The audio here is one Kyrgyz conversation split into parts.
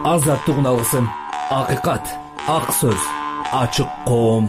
азаттык алгысым, акыйкат, ак сөз, ачык коом.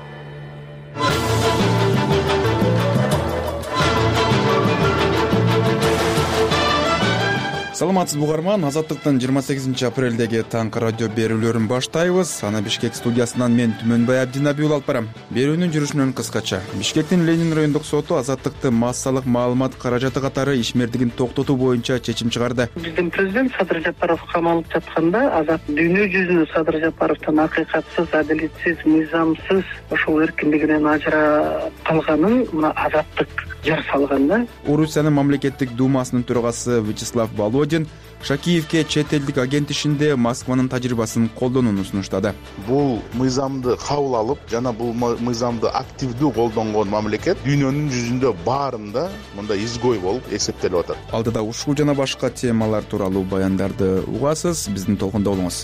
Саламатсызбы угарман, Азаттыктын 28 апрелдеги таңкы радио берүүлөрүн баштайбыз. Аны Бишкек студиясынан мен Түмөнбай Абдинабиул алып барам. Берүүнүн жүрүшүнөн кыскача. Бишкектин Ленин райондук соту азаттыкты массалык маалымат каражаты катары ишмердигин токтотуу боюнча чечим чыгарды. Биздин президент Садыр Жапаров камалып жатканда Азат дүйнө жүзүнө Садыр Жапаровдун акыйкатсыз, адилетсиз, мыйзамсыз ошол эркиндигинен ажырап калганын мына Азаттык жар салган да. Орусиянын мамлекеттик думасынын төрагасы Вячеслав Володин Шакиевке чет элдик агент ишинде Москванын тажрыйбасын колдонууну сунуштады. Бул мыйзамды кабыл алып, жана бул мыйзамды активдүү колдонгон мамлекет дүйнөнүн жүзүндө баарында мындай изгой болуп эсептелип атат. Алдыда ушул жана башка темалар тууралуу баяндарды угасыз, биздин толкунда болуңуз.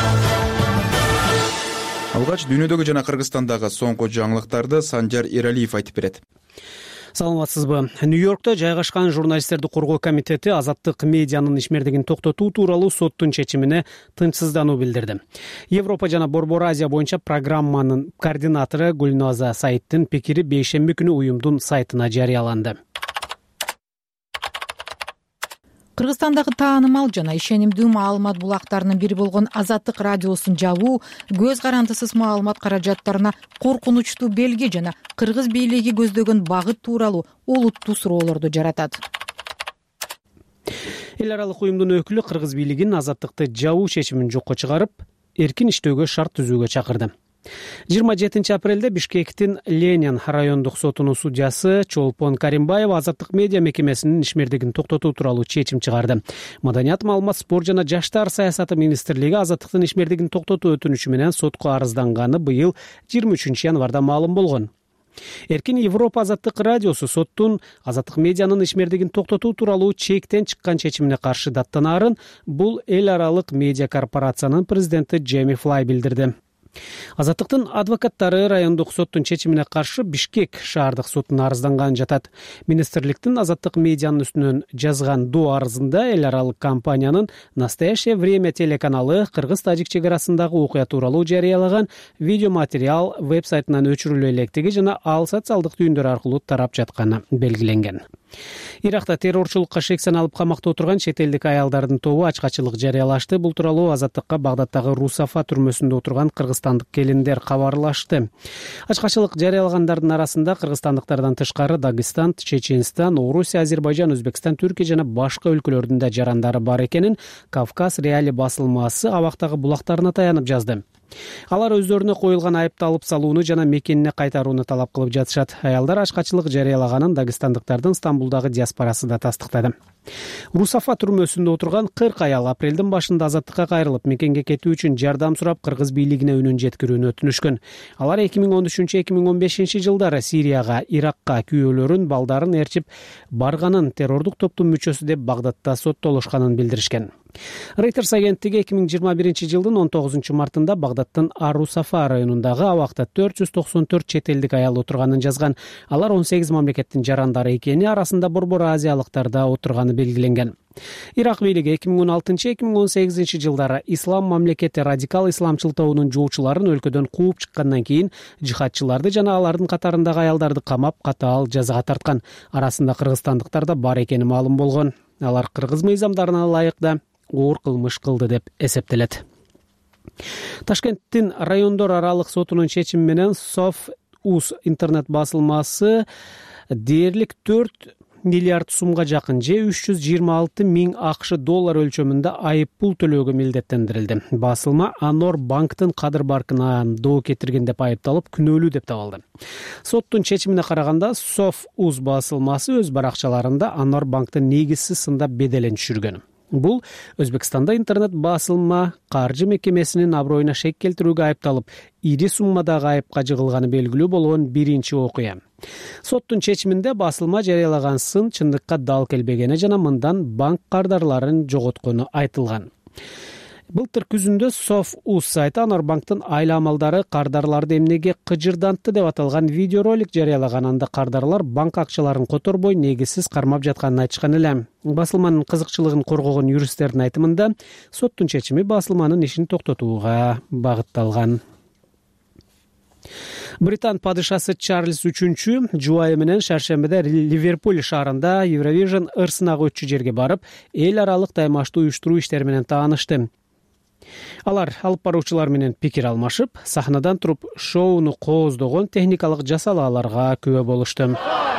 Алгач дүйнөдөгү жана Кыргызстандагы соңку жаңылыктарды Санжар Эралиев айтып берет. Саламатсызбы. Нью-Йоркто жайгашкан журналисттерди коргоо комитети азаттык медианын ишмердигин токтотуу тууралуу соттун чечимине тынчсыздануу билдирди. Европа жана Борбор Азия боюнча программанын координатору Гүлназа Саиддин пикири бейшемби күнү уюмдун сайтына жарыяланды. Кыргызстандагы таанымал жана ишенимдүү маалымат булактарынын бири болгон Азаттык радиосун жабуу көз карандысыз маалымат каражаттарына коркунучтуу белги жана кыргыз бийлиги көздөгөн багыт тууралуу олуттуу суроолорду жаратат. Эл аралык уюмдун өкүлү кыргыз бийлигин азаттыкты жабуу чечимин жокко чыгарып, эркин иштөөгө шарт түзүүгө чакырды. 27 апрелде Бишкектин Ленин райондук сотунун судьясы Чолпон Каримбаев азаттык медиа мекемесинин ишмердигин токтотуу тууралуу чечим чыгарды. Маданият, маалымат, спорт жана жаштар саясаты министрлиги азаттыктын ишмердигин токтотуу өтүнүчү менен сотко арызданганы быйыл 23 январда маалым болгон. Эркин Европа азаттык радиосу соттун азаттык медианын ишмердигин токтотуу тууралуу чектен чыккан чечимине каршы даттанаарын бул эл аралык медиа корпорациянын президенти Джейми Флай билдирди. Азаттыктын адвокаттары райондук соттун чечимине каршы Бишкек шаардык сотуна арызданганын жатат. Министрликтин азаттык медианын үстүнөн жазган доо арызында эл аралык компаниянын Настоящее время телеканалы кыргыз-тажик чек арасындагы окуя тууралуу жарыялаган видеоматериал веб-сайтынан өчүрүлө электиги жана ал социалдык түйүндөр аркылуу тарап жатканы белгиленген. Иракта террорчулукка шек саналып камакта отурган чет элдик аялдардын тобу ачкачылык жарыялашты. Бул тууралуу Азаттыкка Багдадтагы Русафа түрмөсүндө отурган кыргызстандык келиндер кабарлашты. Ачкачылык жарыялагандардын арасында кыргызстандыктардан тышкары Дагыстан, Чеченстан, Орусия, Азербайжан, Өзбекстан, Түркия жана башка өлкөлөрдүн да жарандары бар экенин Кавказ реали басылмасы Абактагы булактарына таянып жазды. Алар өздөрүнө коюлган айыпты алып салууну жана мекенине кайтарууну талап кылып жатышат. Аялдар ачкачылык жарыялаганын дагыстандыктардын Стамбулдагы диаспорасы да тастыктады. Русафа түрмөсүндө отурган 40 аял апрелдин башында азаттыкка кайрылып, мекенге кетүү үчүн жардам сурап кыргыз бийлигине үнүн жеткирүүнү өтүнүшкөн. Алар 2013-2015 жылдары Сирияга, Иракка күйөөлөрүн, балдарын ээрчип барганын, террордук топтун мүчөсү деп Багдадта соттолушканын билдиришкен. Reuters агенттиги 2021 жылдын 19 мартында Багдадтын Ар-Русафа районундагы абакта 494 чет элдик аял отурганын жазган. Алар 18 мамлекеттин жарандары экени, арасында Борбор Азиялыктар да отурганы белгиленген. Ирак бийлиги 2016-2018 жылдары ислам мамлекети радикал исламчыл тобунун жоочуларын өлкөдөн кууп чыккандан кийин жихадчыларды жана алардын катарындагы аялдарды камап, катаал жазага тарткан. Арасында кыргызстандыктар да бар экени маалым болгон. Алар кыргыз мыйзамдарына ылайык да оор кылмыш кылды деп эсептелет. Ташкенттин райондор аралык сотунун чечими менен Соф-Уз интернет басылмасы дээрлик 4 миллиард сумга жакын же 326 миң АКШ доллар өлчөмүндө айып пул төлөөгө милдеттендирилди. Басылма Анор банктын кадыр баркына доо кетирген деп айыпталып, күнөөлүү деп табылды. Соттун чечимине караганда Соф-Уз басылмасы өз баракчаларында Анор банктын негизсиз сында беделин түшүргөн. Бул Өзбекстанда интернет басылма каржы мекемесинин аброюна шек келтирүүгө айыпталып, ири суммадагы айыпка жыгылганы белгилүү болгон биринчи окуя. Соттун чечиминде басылма жарыялаган сын чындыкка дал келбегени жана мындан банк кардарларын жоготкону айтылган. Былтыр күзүндө Соф.уз сайты Анорбанктын айламалдары кардарларды эмнеге кыжырдантты деп аталган видеоролик жарыялаган. Анда кардарлар банк акчаларын которбой негизсиз кармап жатканын айтышкан эле. Басылманын кызыкчылыгын коргогон юристтердин айтымында соттун чечими басылманын ишин токтотууга багытталган. Британ падышасы Чарльз III жубайы менен шаршембиде Ливерпуль шаарында Eurovision ырсынагы өтчү жерге барып, эл аралык таймаштуу уюштуруу иштери менен таанышты. Алар алып баруучулар менен пикир алмашып, сахнадан туруп шоуну кооздогон техникалык жасалааларга күбө болушту.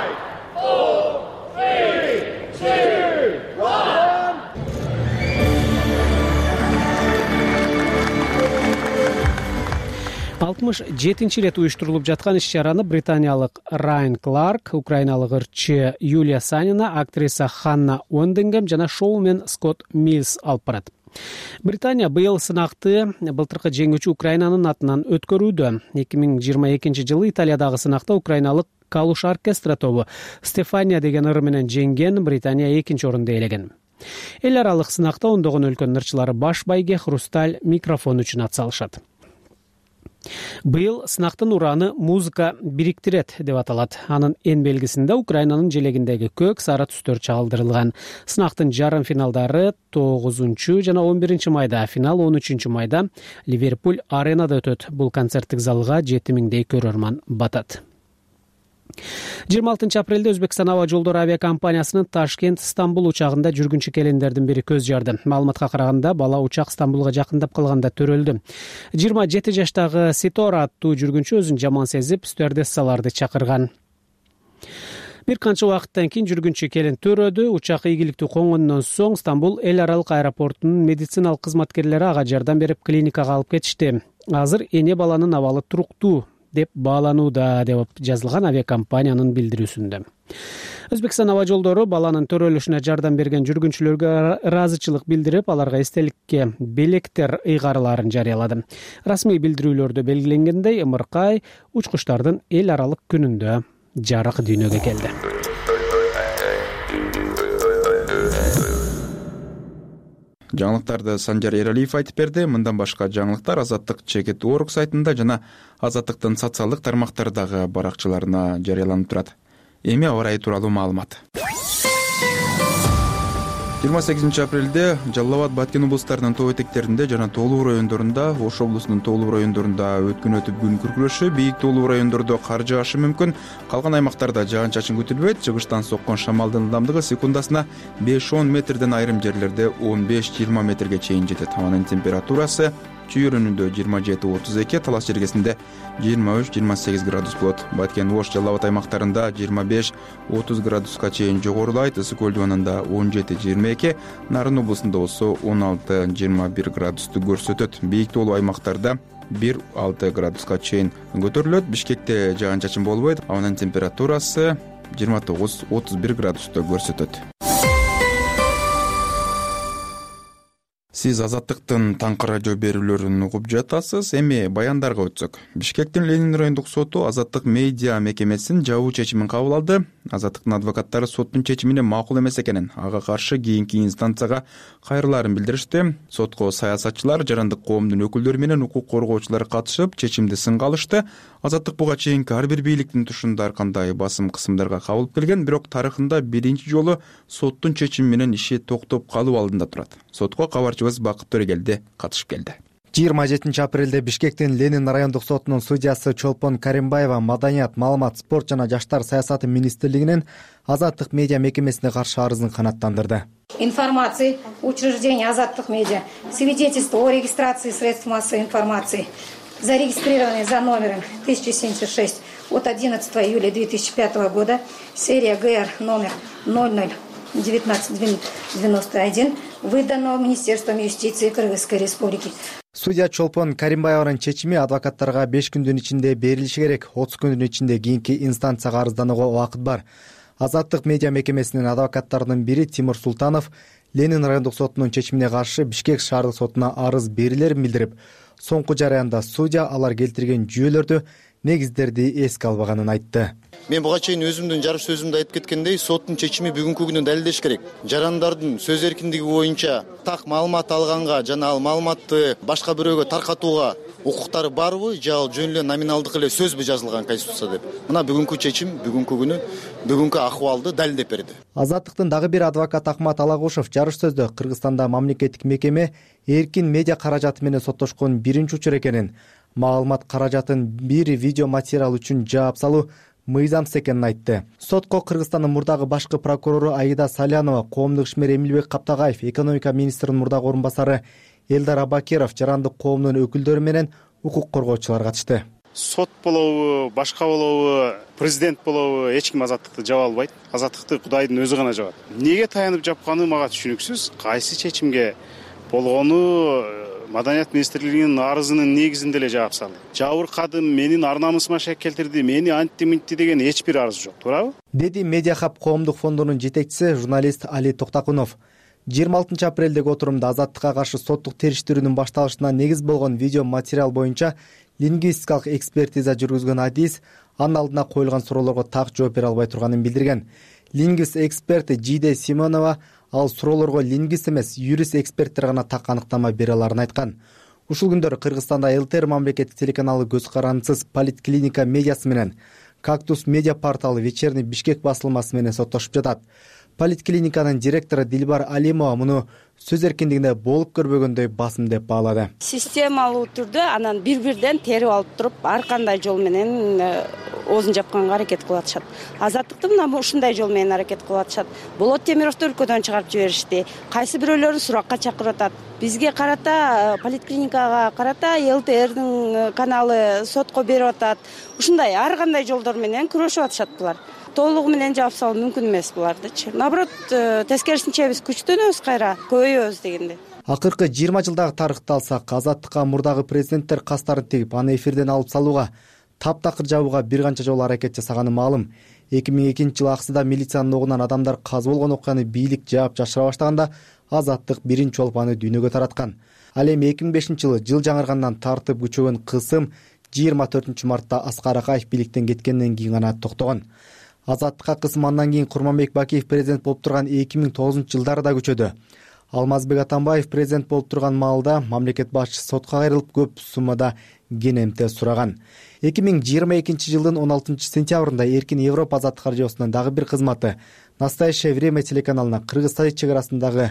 67-нчи ирет уюштурулуп жаткан иш-чараны британиялык Райан Кларк, украиналык ырчы Юлия Санина, актриса Ханна Уэндингем жана шоумен Скотт Милс алып барат. Британия быйыл сынакты былтыркы жеңүүчү Украинанын атынан өткөрүүдө. 2022-жылы Италиядагы сынакта украиналык Калуш оркестра тобу Стефания деген ыры менен жеңген, Британия 2-нчи орунду ээлеген. Эл аралык сынакта ондогон өлкөнүн ырчылары баш байге Хрусталь микрофон үчүн ат салышат. Быйыл сынактын ураны музыка бириктирет деп аталат. Анын эң белгисинде Украинанын желегиндеги көк сары түстөр чагылдырылган. Сынактын жарым финалдары 9 жана 11 майда, финал 13 майда Ливерпуль аренада өтөт. Бул концерттик залга 7000дей көрөрман батат. 26 апрелде Өзбекстан аба жолдору авиакомпаниясынын Ташкент-Стамбул учагында жүргүнчү келиндердин бири көз жарды. Маалыматка караганда, бала учак Стамбулга жакындап калганда төрөлдү. 27 жаштагы Ситора аттуу жүргүнчү өзүн жаман сезип, стюардессаларды чакырган. Бир канча убакыттан кийин жүргүнчү келин төрөдү. Учак ийгиликтүү конгондон соң Стамбул эл аралык аэропортунун медициналык кызматкерлери ага жардам берип клиникага алып кетишти. Азыр эне баланын абалы туруктуу деп бааланууда деп жазылган авиакомпаниянын билдирүүсүндө. Өзбекстан аба жолдору баланын төрөлүшүнө жардам берген жүргүнчүлөргө ыраазычылык билдирип, аларга эстеликке белектер ыйгарыларын жарыялады. Расмий билдирүүлөрдө белгиленгендей, ымыркай учкучтардын эл аралык күнүндө жарык дүйнөгө келди. Жаңылыктарды Санжар Эралиев айтып берди. Мындан башка жаңылыктар Азаттык Чекет.org сайтында жана Азаттыктын социалдык тармактардагы баракчаларына жарыяланып турат. Эми аба ырайы тууралуу маалымат. 28 апрелде Жалал абад, Баткен облустарынын тоо этектеринде жана Тоолуу райондорунда, Ош облусунун Тоолуу райондорунда өткөн өтүп күн күркүрөшү, бийик Тоолуу райондордо кар жаашы мүмкүн. Калган аймактарда жаан-чачын күтүлбөйт. Жыгыштан соккон шамалдын ылдамдыгы секундасына 5-10 метрден, айрым жерлерде 15-20 метрге чейин жетет. Абанын температурасы чүйөрүнүндө 27-32, талас жергесинде 23-28 градус болот. Баткен, Ош, Жалал абад аймактарында 25-30 градуска чейин жогорулайт. Ысык көл дубанында 17-22, Нарын облусунда болсо 16-21 градусту көрсөтөт. Бийик тоолуу аймактарда 1-6 градуска чейин көтөрүлөт. Бишкекте жаан-чачын болбойт. Абанын температурасы 29-31 градусту көрсөтөт. Сиз Азаттыктын таңкы радио берүүлөрүн угуп жатасыз. Эми баяндарга өтсөк. Бишкектин Ленин райондук соту Азаттык медиа мекемесинин жабуу чечимин кабыл алды. Азаттыктын адвокаттары соттун чечимине макул эмес экенин, ага каршы кийинки инстанцияга кайрылаарын билдиришти. Сотко саясатчылар, жарандык коомдун өкүлдөрү менен укук коргоочулар катышып, чечимди сынга алышты. Азаттык буга чейинки ар бир бийликтин тушунда ар кандай басым кысымдарга кабылып келген, бирок тарыхында биринчи жолу соттун чечими менен иши токтоп калуу алдында турат. Сотко кабарчыбыз Бакыт Төрегелди катышып келди. 27 апрелде Бишкектин Ленин райондук сотунун судьясы Чолпон Каримбаева маданият, маалымат, спорт жана жаштар саясаты министрлигинин Азаттык медиа мекемесине каршы арызын канааттандырды. Информации учреждения Азаттык медиа, свидетельство о регистрации средств массовой информации, зарегистрированные за номером 1076 от 11 июля 2005 года, серия ГР номер 001991, выданного Министерством юстиции Кыргызской республики. Судья Чолпон Каримбаеванын чечими адвокаттарга 5 күндүн ичинде берилиши керек. 30 күндүн ичинде кийинки инстанцияга арызданууга убакыт бар. Азаттык медиа мекемесинин адвокаттарынын бири Тимур Султанов Ленин райондук сотунун чечимине каршы Бишкек шаардык сотуна арыз берилерин билдирип, соңку жараянда судья алар келтирген жүйөлөрдү негиздерди эске албаганын айтты. Мен буга чейин өзүмдүн жарыш сөзүмдө айтып кеткендей, соттун чечими бүгүнкү күнү далилдеш керек. Жарандардын сөз эркиндиги боюнча так маалымат алганга жана ал маалыматты башка бирөөгө таркатууга укуктары барбы, же ал жөн эле номиналдык эле сөзбү жазылган Конституцияда деп. Мына бүгүнкү чечим бүгүнкү күнү бүгүнкү акыбалды далилдеп берди. Азаттыктын дагы бир адвокаты Акмат Алагушев жарыш сөздө Кыргызстанда мамлекеттик мекеме эркин медиа каражаты менен соттошкон биринчи учур экенин, маалымат каражатын бир видео материал үчүн жаап салуу мыйзамсыз экенин айтты. Сотко Кыргызстандын мурдагы башкы прокурору Аида Салянова, коомдук ишмер Эмилбек Каптагаев, экономика министринин мурдагы орун басары Элдар Абакиров, жарандык коомдун өкүлдөрү менен укук коргоочулар катышты. Сот болобу, башка болобу, президент болобу, эч ким азаттыкты жаба албайт. Азаттыкты Кудайдын өзү гана жабат. Неге таянып жапканы мага түшүнүксүз. Кайсы чечимге болгону Маданият министрлигинин арызынын негизинде эле жаап салды. Жабыркадым, менин ар намысыма шек келтирди, мени антти мынтти деген эч бир арыз жок, туурабы? Деди Медиа Хаб коомдук фондунун жетекчиси журналист Али Токтакунов. 26 апрелдеги отурумда азаттыкка каршы соттук териштирүүнүн башталышына негиз болгон видео материал боюнча лингвистикалык экспертиза жүргүзгөн адис анын алдына коюлган суроолорго так жооп бере албай турганын билдирген. Лингвист эксперти Жиде Симонова ал суроолорго лингвист эмес, юрист эксперттер гана так аныктама бере аларын айткан. Ушул күндөрү Кыргызстанда ЛТР мамлекеттик телеканалы көз карандысыз Политклиника медиасы менен Кактус медиа порталы Вечерний Бишкек басылмасы менен соттошуп жатат. Политклиниканын директору Дилбар Алимова муну сөз эркиндигинде болуп көрбөгөндөй басым деп баалады. Системалуу түрдө анан бир-бирден терип алып туруп, ар кандай жол менен оозун жапканга аракет кылып атышат. Азаттыкты мына ушундай жол менен аракет кылып атышат. Болот Темировду өлкөдөн чыгарып жиберишти. Кайсы бирөөлөрүн суракка чакырып атат. Бизге карата, Политклиникага карата ЛТРдин каналы сотко берип атат. Ушундай ар кандай жолдор менен күрөшүп атышат булар. Толугу менен жаап салуу мүмкүн эмес булардычы. Наоборот, тескерисинче биз күчтөнөбүз кайра, көбөйөбүз дегенде. Акыркы 20 жылдагы тарыхты алсак, Азаттыкка мурдагы президенттер кастарын тигип, аны эфирден алып салууга, таптакыр жабууга бир канча жолу аракет жасаганы маалым. 2002-жылы Аксыда милициянын огунан адамдар каза болгон окуяны бийлик жаап жашыра баштаганда Азаттык биринчи жолу аны дүйнөгө тараткан. Ал эми 2005-жылы жыл жаңыргандан тартып күчөгөн кысым 24 мартта Аскар Акаев бийликтен кеткенден кийин гана токтогон. Азаттыкка кысым андан кийин Курманбек Бакиев президент болуп турган 2009-жылдары да күчөдү. Алмазбек Атамбаев президент болуп турган маалда мамлекет башчысы сотко кайрылып көп суммада кенемте сураган. 2022-жылдын 16 сентябрында Эркин Европа азаттык радиосунун дагы бир кызматы Настоящее время телеканалына Кыргыз-Тажик чек арасындагы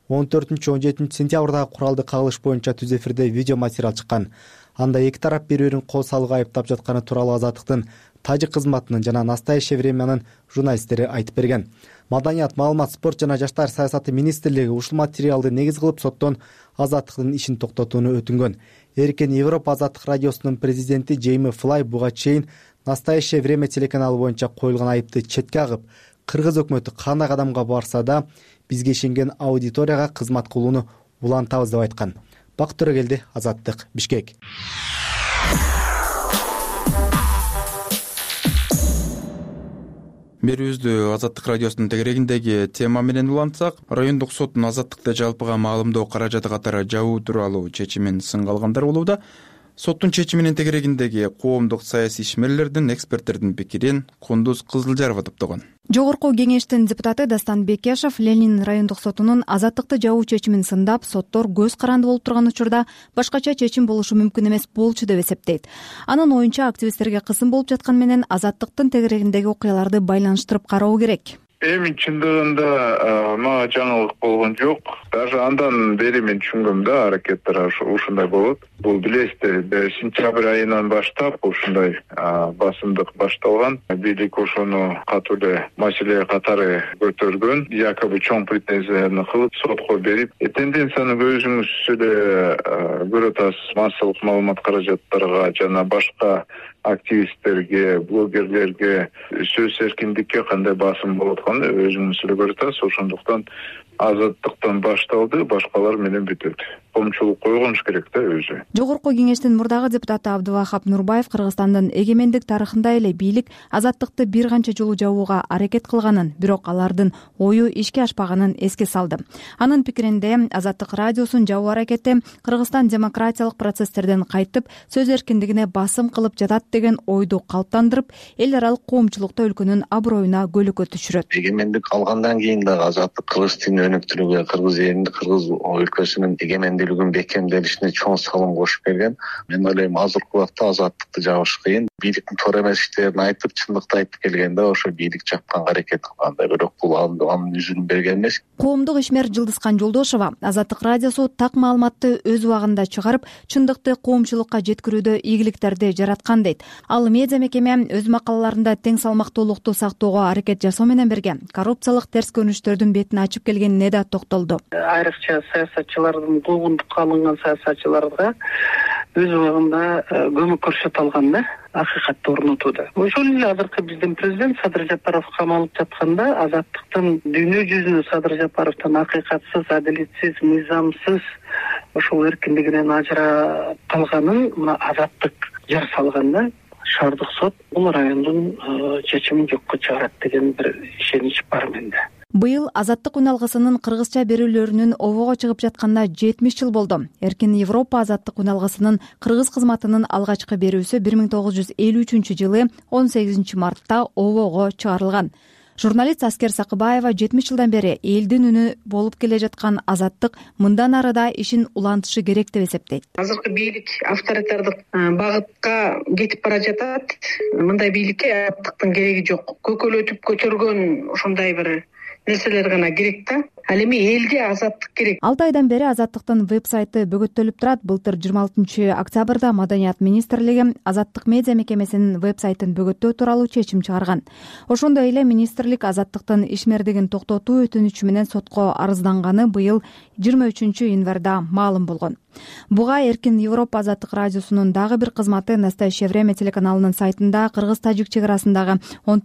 14-17 сентябрдагы куралды кагылыш боюнча түз эфирде видео материал чыккан. Анда эки тарап бири-бирин кол салууга айыптап жатканы тууралуу Азаттыктын Тажик кызматынын жана Настоящее времянын журналисттери айтып берген. Маданият, маалымат, спорт жана жаштар саясаты министрлиги ушул материалды негиз кылып соттон Азаттыктын ишин токтотууну өтүнгөн. Эркин Европа азаттык радиосунун президенти Джейми Флай буга чейин Настоящее время телеканалы боюнча коюлган айыпты четке агып, кыргыз өкмөтү кандай кадамга барса да бизге ишенген аудиторияга кызмат кылууну улантабыз деп айткан. Бакыт Төрөгелди, Азаттык, Бишкек. Берүүбүздү Азаттык радиосунун тегерегиндеги тема менен улантсак, райондук соттун азаттыкты жалпыга маалымдоо каражаты катары жабуу тууралуу чечимин сынга алгандар болууда. Соттун чечиминин тегерегиндеги коомдук саясий ишмерлердин, эксперттердин пикирин Кундуз Кызылжарова топтогон. Жогорку кеңештин депутаты Дастан Бекешев Ленин райондук сотунун азаттыкты жабуу чечимин сындап, соттор көз каранды болуп турган учурда башкача чечим болушу мүмкүн эмес болчу деп эсептейт. Анын оюнча активисттерге кысым болуп жаткан менен азаттыктын тегерегиндеги окуяларды байланыштырып кароо керек. Эми чындыгында мага жаңылык болгон жок. Даже андан бери мен түшүнгөм да, аракеттер ушундай болот. Бул билесиздер, сентябрь айынан баштап ушундай басымдык башталган. Бийлик ошону катуу эле маселе катары көтөргөн, якобы чоң претензияны кылып сотко берип, тенденцияны өзүңүз эле көрүп атасыз. Массалык маалымат каражаттарга жана башка активисттерге, блогерлерге сөз эркиндикке кандай басым болуп атканын өзүңүз эле көрүп атасыз. Ошондуктан азаттыктан башталды, башкалар менен бүтөт. коомчулук койгонуш керек да өзү. Жогорку кеңештин мурдагы депутаты Абдывахап Нурбаев Кыргызстандын эгемендик тарыхында эле бийлик азаттыкты бир канча жолу жабууга аракет кылганын, бирок алардын ою ишке ашпаганын эске салды. Анын пикиринде Азаттык радиосун жабуу аракети Кыргызстан демократиялык процесстерден кайтып, сөз эркиндигине басым кылып жатат деген ойду калыптандырып, эл аралык коомчулукта өлкөнүн аброюна көлөкө түшүрөт. Эгемендик алгандан кийин дагы азаттык кыргыз тилин өнүктүрүүгө, кыргыз элин, кыргыз өлкөсүнүн эгемендүүлүгүн бекемделишине чоң салым кошуп келген. Мен ойлойм азыркы убакта азаттыкты жабыш кыйын. Бийликтин туура эмес иштерин айтып, чындыкты айтып келгенде ошо бийлик жапканга аракет кылган да, бирок бул анын жүзүн берген эмес. Коомдук ишмер Жылдызкан Жолдошова Азаттык радиосу так маалыматты өз убагында чыгарып, чындыкты коомчулукка жеткирүүдө ийгиликтерди жараткан дейт. Ал медиа мекеме өз макалаларында тең салмактуулукту сактоого аракет жасоо менен бирге коррупциялык терс көрүнүштөрдүн бетин ачып келгенине да токтолду. Айрыкча саясатчылардын куугунтукка алынган саясатчыларга өз убагында көмөк көрсөтө алган да, акыйкатты орнотууда. Ошол эле азыркы биздин президент Садыр Жапаров камалып жатканда азаттыктын дүйнө жүзүнө Садыр Жапаровдун акыйкатсыз, адилетсиз, мыйзамсыз ошол эркиндигинен ажырап калганын мына азаттык жар салган да. Шаардык сот бул райондун чечимин жокко чыгарат деген бир ишенич бар менде. Быйыл Азаттык үн алгысынын кыргызча берүүлөрүнүн обого чыгып жатканда 70 жыл болду. Эркин Европа Азаттык үн алгысынын кыргыз кызматынын алгачкы берүүсү 1953-жылы 18 мартта обого чыгарылган. Журналист Аскер Сакыбаева 70 жылдан бери элдин үнү болуп келе жаткан Азаттык мындан ары да ишин улантышы керек деп эсептейт. Азыркы бийлик авторитардык багытка кетип бара жатат. Мындай бийликке азаттыктын кереги жок. Көкөлөтүп көтөргөн ошондой бир нерселер гана керек да. Ал эми элге азаттык керек. 6 айдан бери Азаттыктын веб-сайты бөгөттөлүп турат. Былтыр 26 октябрда Маданият министрлиги Азаттык медиа мекемесинин веб-сайтын бөгөттөө тууралуу чечим чыгарган. Ошондой эле министрлик Азаттыктын ишмердигин токтотуу өтүнүчү менен сотко арызданганы быйыл 23 январда маалым болгон. Буга Эркин Европа Азаттык радиосунун дагы бир кызматы Настоящее время телеканалынын сайтында кыргыз-тажик чек арасындагы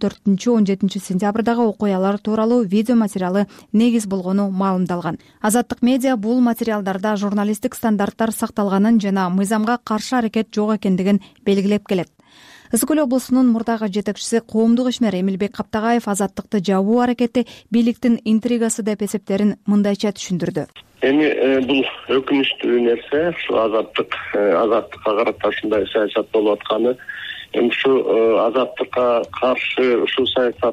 14-17 сентябрдагы окуялар тууралуу видео материалы негиз болгону маалымдалган. Азаттык медиа бул материалдарда журналисттик стандарттар сакталганын жана мыйзамга каршы аракет жок экендигин белгилеп келет. Ысык Көл облусунун мурдагы жетекчиси коомдук ишмер Эмилбек Каптагаев азаттыкты жабуу аракети бийликтин интригасы деп эсептерин мындайча түшүндүрдү. Эми бул өкүнүчтүү нерсе, ушу азаттыкка карата ушундай саясат болуп атканы. Эми ушу азаттыкка каршы ушул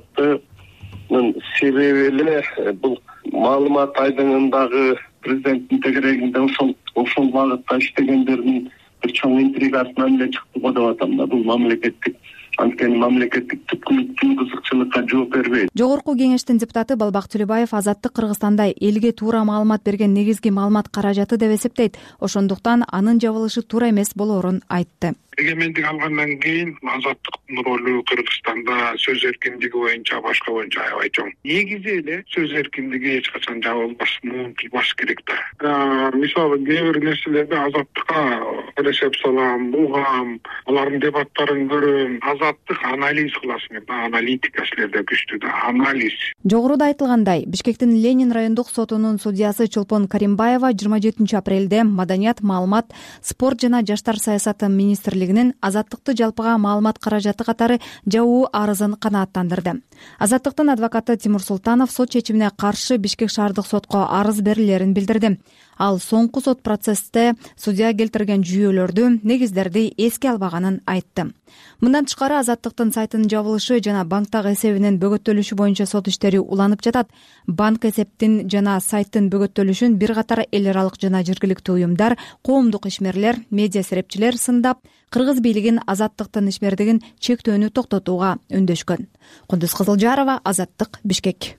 саясаттын себеби эле бул маалымат айдыңындагы президенттин тегерегинде ошол багытта иштегендердин бир чоң интригасынан эле чыкты го деп атам да. Бул мамлекеттик анткени мамлекеттик түпкүлүктүү кызыкчылыкка жооп бербейт. Жогорку кеңештин депутаты Балбак Төлөбаев азаттык Кыргызстанда элге туура маалымат берген негизги маалымат каражаты деп эсептейт. Ошондуктан анын жабылышы туура эмес болоорун айтты. Эгемендик алгандан кийин азаттыктын ролу Кыргызстанда сөз эркиндиги боюнча башка боюнча аябай чоң. Негизи эле сөз эркиндиги эч качан жабылбасын, унутулбаш керек да. Мисалы кээ бир нерселерди азаттыкка эсеп салам, угам, алардын дебаттарын көрөм. Азаттык анализ кыласың да, аналитика силерде күчтүү да, анализ. Жогоруда айтылгандай, Бишкектин Ленин райондук сотунун судьясы Чолпон Каримбаева 27 апрелде Маданият, маалымат, спорт жана жаштар саясаты министрлигинин азаттыкты жалпыга маалымат каражаты катары жабуу арызын канааттандырды. Азаттыктын адвокаты Тимур Султанов сот чечимине каршы Бишкек шаардык сотко арыз берилерин билдирди. Ал соңку сот процессте судья келтирген жүйөлөрдү, негиздерди эске албаганын айтты. Мындан тышкары азаттыктын сайтынын жабылышы жана банктагы эсебинин бөгөттөлүшү боюнча сот иштери уланып жатат. Банк эсептин жана сайттын бөгөттөлүшүн бир катар эл аралык жана жергиликтүү уюмдар, коомдук ишмерлер, медиа серепчилер сындап, кыргыз бийлигин азаттыктын ишмердигин чектөөнү токтотууга үндөшкөн. Кундуз Кызылжарова, Азаттык, Бишкек.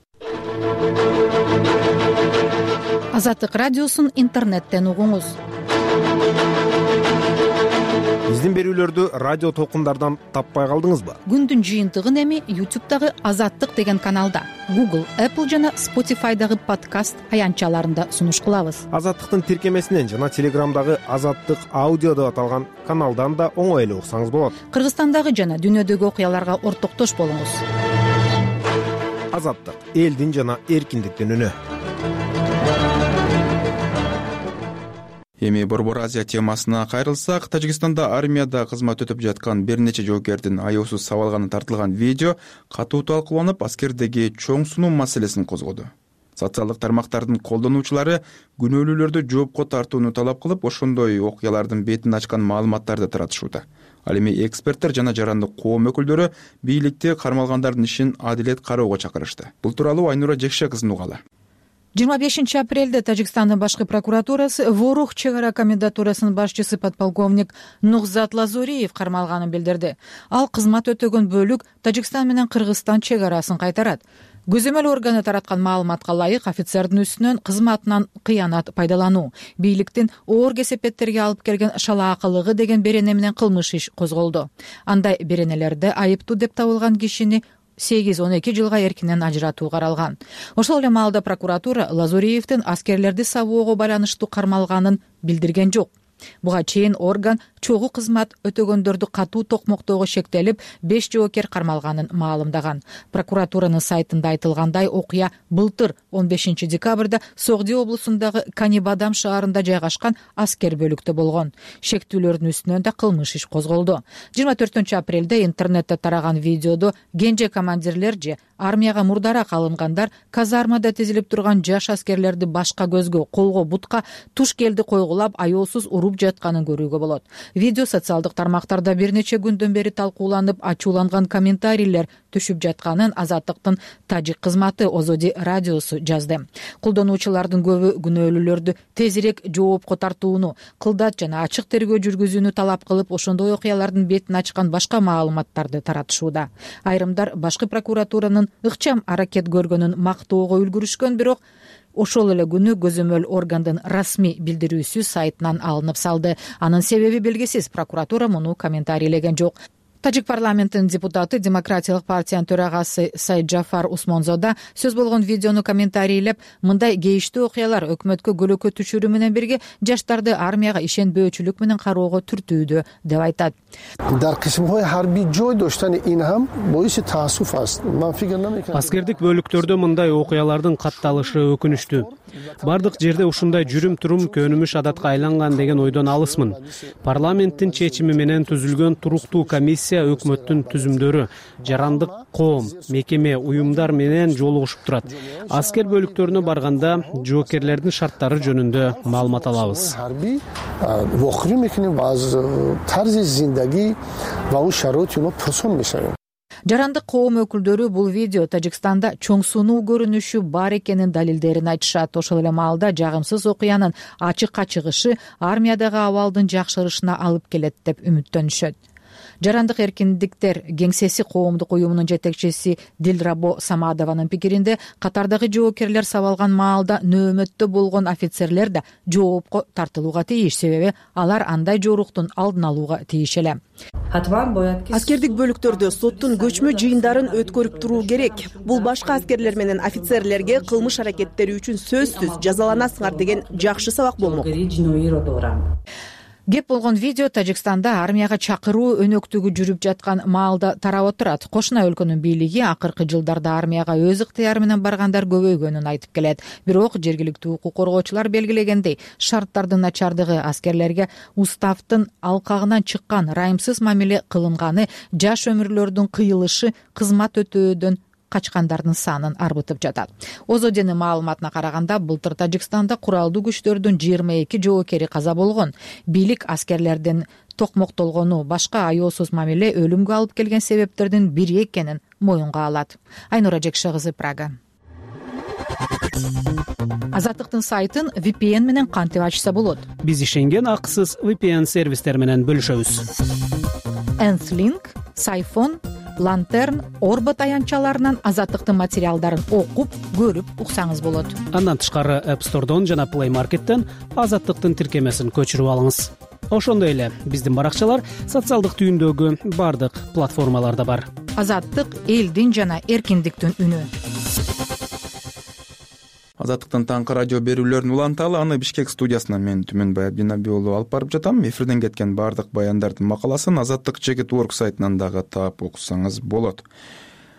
Азаттык радиосун интернеттен угуңуз. Биздин берүүлөрдү радио толкундардан таппай калдыңызбы? Күндүн жыйынтыгын эми YouTube'дагы Азаттык деген каналда, Google, Apple жана Spotify'дагы подкаст аянтчаларында сунуш кылабыз. Азаттыктын тиркемесинен жана Телеграмдагы Азаттык аудио деп аталган каналдан да оңой эле уксаңыз болот. Кыргызстандагы жана дүйнөдөгү окуяларга ортоктош болуңуз. Азаттык, элдин жана эркиндиктин үнү. Эми Борбор Азия темасына кайрылсак, Тажикстанда армияда кызмат өтүп жаткан бир нече жоокердин аяусуз сабалганы тартылган видео катуу талкууланып, аскердеги чоң сунуу маселесин козгоду. Социалдык тармактардын колдонуучулары күнөөлүүлөрдү жоопко тартууну талап кылып, ошондой окуялардын бетин ачкан маалыматтарды таратышууда. Ал эми эксперттер жана жарандык коом өкүлдөрү бийликти кармалгандардын ишин адилет кароого чакырышты. Бул тууралуу Айнура Жекше кызын угалы. 25 апрелде Тажикстандын башкы прокуратурасы Ворух чек ара комендатурасынын башчысы подполковник Нухзат Лазуриев кармалганын билдирди. Ал кызмат өтөгөн бөлүк Тажикстан менен Кыргызстан чек арасын кайтарат. Көзөмөл органы тараткан маалыматка ылайык, офицердин үстүнөн кызматынан кыянат пайдалануу, бийликтин оор кесепеттерге алып келген шалаакылыгы деген берене менен кылмыш иш козголду. Андай беренелерде айыптуу деп табылган кишини 8-12 жылга эркинен ажыратуу каралган. Ошол эле маалда прокуратура Лазуриевдин аскерлерди сабоого байланыштуу кармалганын билдирген жок. Буга чейин орган чогуу кызмат өтөгөндөрдү катуу токмоктоого шектелип, 5 жоокер кармалганын маалымдаган. Прокуратуранын сайтында айтылгандай, окуя былтыр 15 декабрда Согди облусундагы Канибадам шаарында жайгашкан аскер бөлүктө болгон. Шектүүлөрдүн үстүнөн да кылмыш иш козголду. 24 апрелде интернетте тараган видеодо кенже командирлер же армияга мурдараак алынгандар казармада тизилип турган жаш аскерлерди башка көзгө, колго, бутка туш келди койгулап, аяусуз уруп жатканын көрүүгө болот. Видео социалдык тармактарда бир нече күндөн бери талкууланып, ачууланган комментарийлер түшүп жатканын Азаттыктын тажик кызматы Озоди радиосу жазды. Колдонуучулардын көбү күнөөлүүлөрдү тезирээк жоопко тартууну, кылдат жана ачык тергөө жүргүзүүнү талап кылып, ошондой окуялардын бетин ачкан башка маалыматтарды таратышууда. Айрымдар башкы прокуратуранын ыкчам аракет көргөнүн мактоого үлгүрүшкөн, бирок ошол эле күнү көзөмөл органдын расмий билдирүүсү сайтынан алынып салды. Анын себеби белгисиз. Прокуратура муну комментарийлеген жок. Тажик парламентинин депутаты, Демократиялык партиянын төрагасы Сайджафар Усмонзода сөз болгон видеону комментарийлеп, мындай кейиштүү окуялар өкмөткө көлөкө түшүрүү менен бирге жаштарды армияга ишенбөөчүлүк менен кароого түртүүдө деп айтат. Аскердик бөлүктөрдө мындай окуялардын катталышы өкүнүчтүү. Бардык жерде ушундай жүрүм-турум көнүмүш адатка айланган деген ойдон алысмын. Парламенттин чечими менен түзүлгөн туруктуу комиссия өкмөттүн түзүмдөрү, жарандык коом, мекеме, уюмдар менен жолугушуп турат. Аскер бөлүктөрүнө барганда жоокерлердин шарттары жөнүндө маалымат алабыз. Жарандык коом өкүлдөрү бул видео Тажикстанда чоң сунуу көрүнүшү бар экенин далилдерин айтышат. Ошол эле маалда жагымсыз окуянын ачыкка чыгышы армиядагы абалдын жакшырышына алып келет деп үмүттөнүшөт. Жарандык эркиндиктер кеңсеси коомдук уюмунун жетекчиси Дилрабо Самадованын пикиринде, катардагы жоокерлер сабалган маалда нөөмөттө болгон офицерлер да жоопко тартылууга тийиш, себеби алар андай жоруктун алдын алууга тийиш эле. Аскердик бөлүктөрдө соттун көчмө жыйындарын өткөрүп туруу керек. Бул башка аскерлер менен офицерлерге кылмыш аракеттери үчүн сөзсүз жазаланасыңар деген жакшы сабак болмок. Кеп болгон видео Тажикстанда армияга чакыруу өнөктүгү жүрүп жаткан маалда тарап отурат. Кошуна өлкөнүн бийлиги акыркы жылдарда армияга өз ыктыяры менен баргандар көбөйгөнүн айтып келет. Бирок жергиликтүү укук коргоочулар белгилегендей, шарттардын начардыгы, аскерлерге уставдын алкагынан чыккан райымсыз мамиле кылынганы, жаш өмүрлөрдүн кыйылышы кызмат өтөөдөн качкандардын санын арбытып жатат. Озоденин маалыматына караганда, былтыр Тажикстанда куралдуу күчтөрдүн 22 жоокери каза болгон. Бийлик аскерлердин токмоктолгону, башка аяосуз мамиле өлүмгө алып келген себептердин бири экенин моюнга алат. Айнура Жекше кызы, Прага. Азаттыктын сайтын VPN менен кантип ачса болот? Биз ишенген акысыз VPN сервистер менен бөлүшөбүз. Nthink, Сайфон, Lantern, Орбот аянтчаларынан Азаттыктын материалдарын окуп, көрүп уксаңыз болот. Андан тышкары App Store'дон жана Play Market'тен Азаттыктын тиркемесин көчүрүп алыңыз. Ошондой эле биздин баракчалар социалдык түйүндөгү бардык платформаларда бар. Азаттык элдин жана эркиндиктин үнү. Азаттыктын таңкы радио берүүлөрүн уланталы, аны Бишкек студиясынан мен Түмөнбай Абдинабий уулу алып барып жатам. Эфирден кеткен бардык баяндардын макаласын Азаттык Чекит Орг сайтынан дагы таап окусаңыз болот.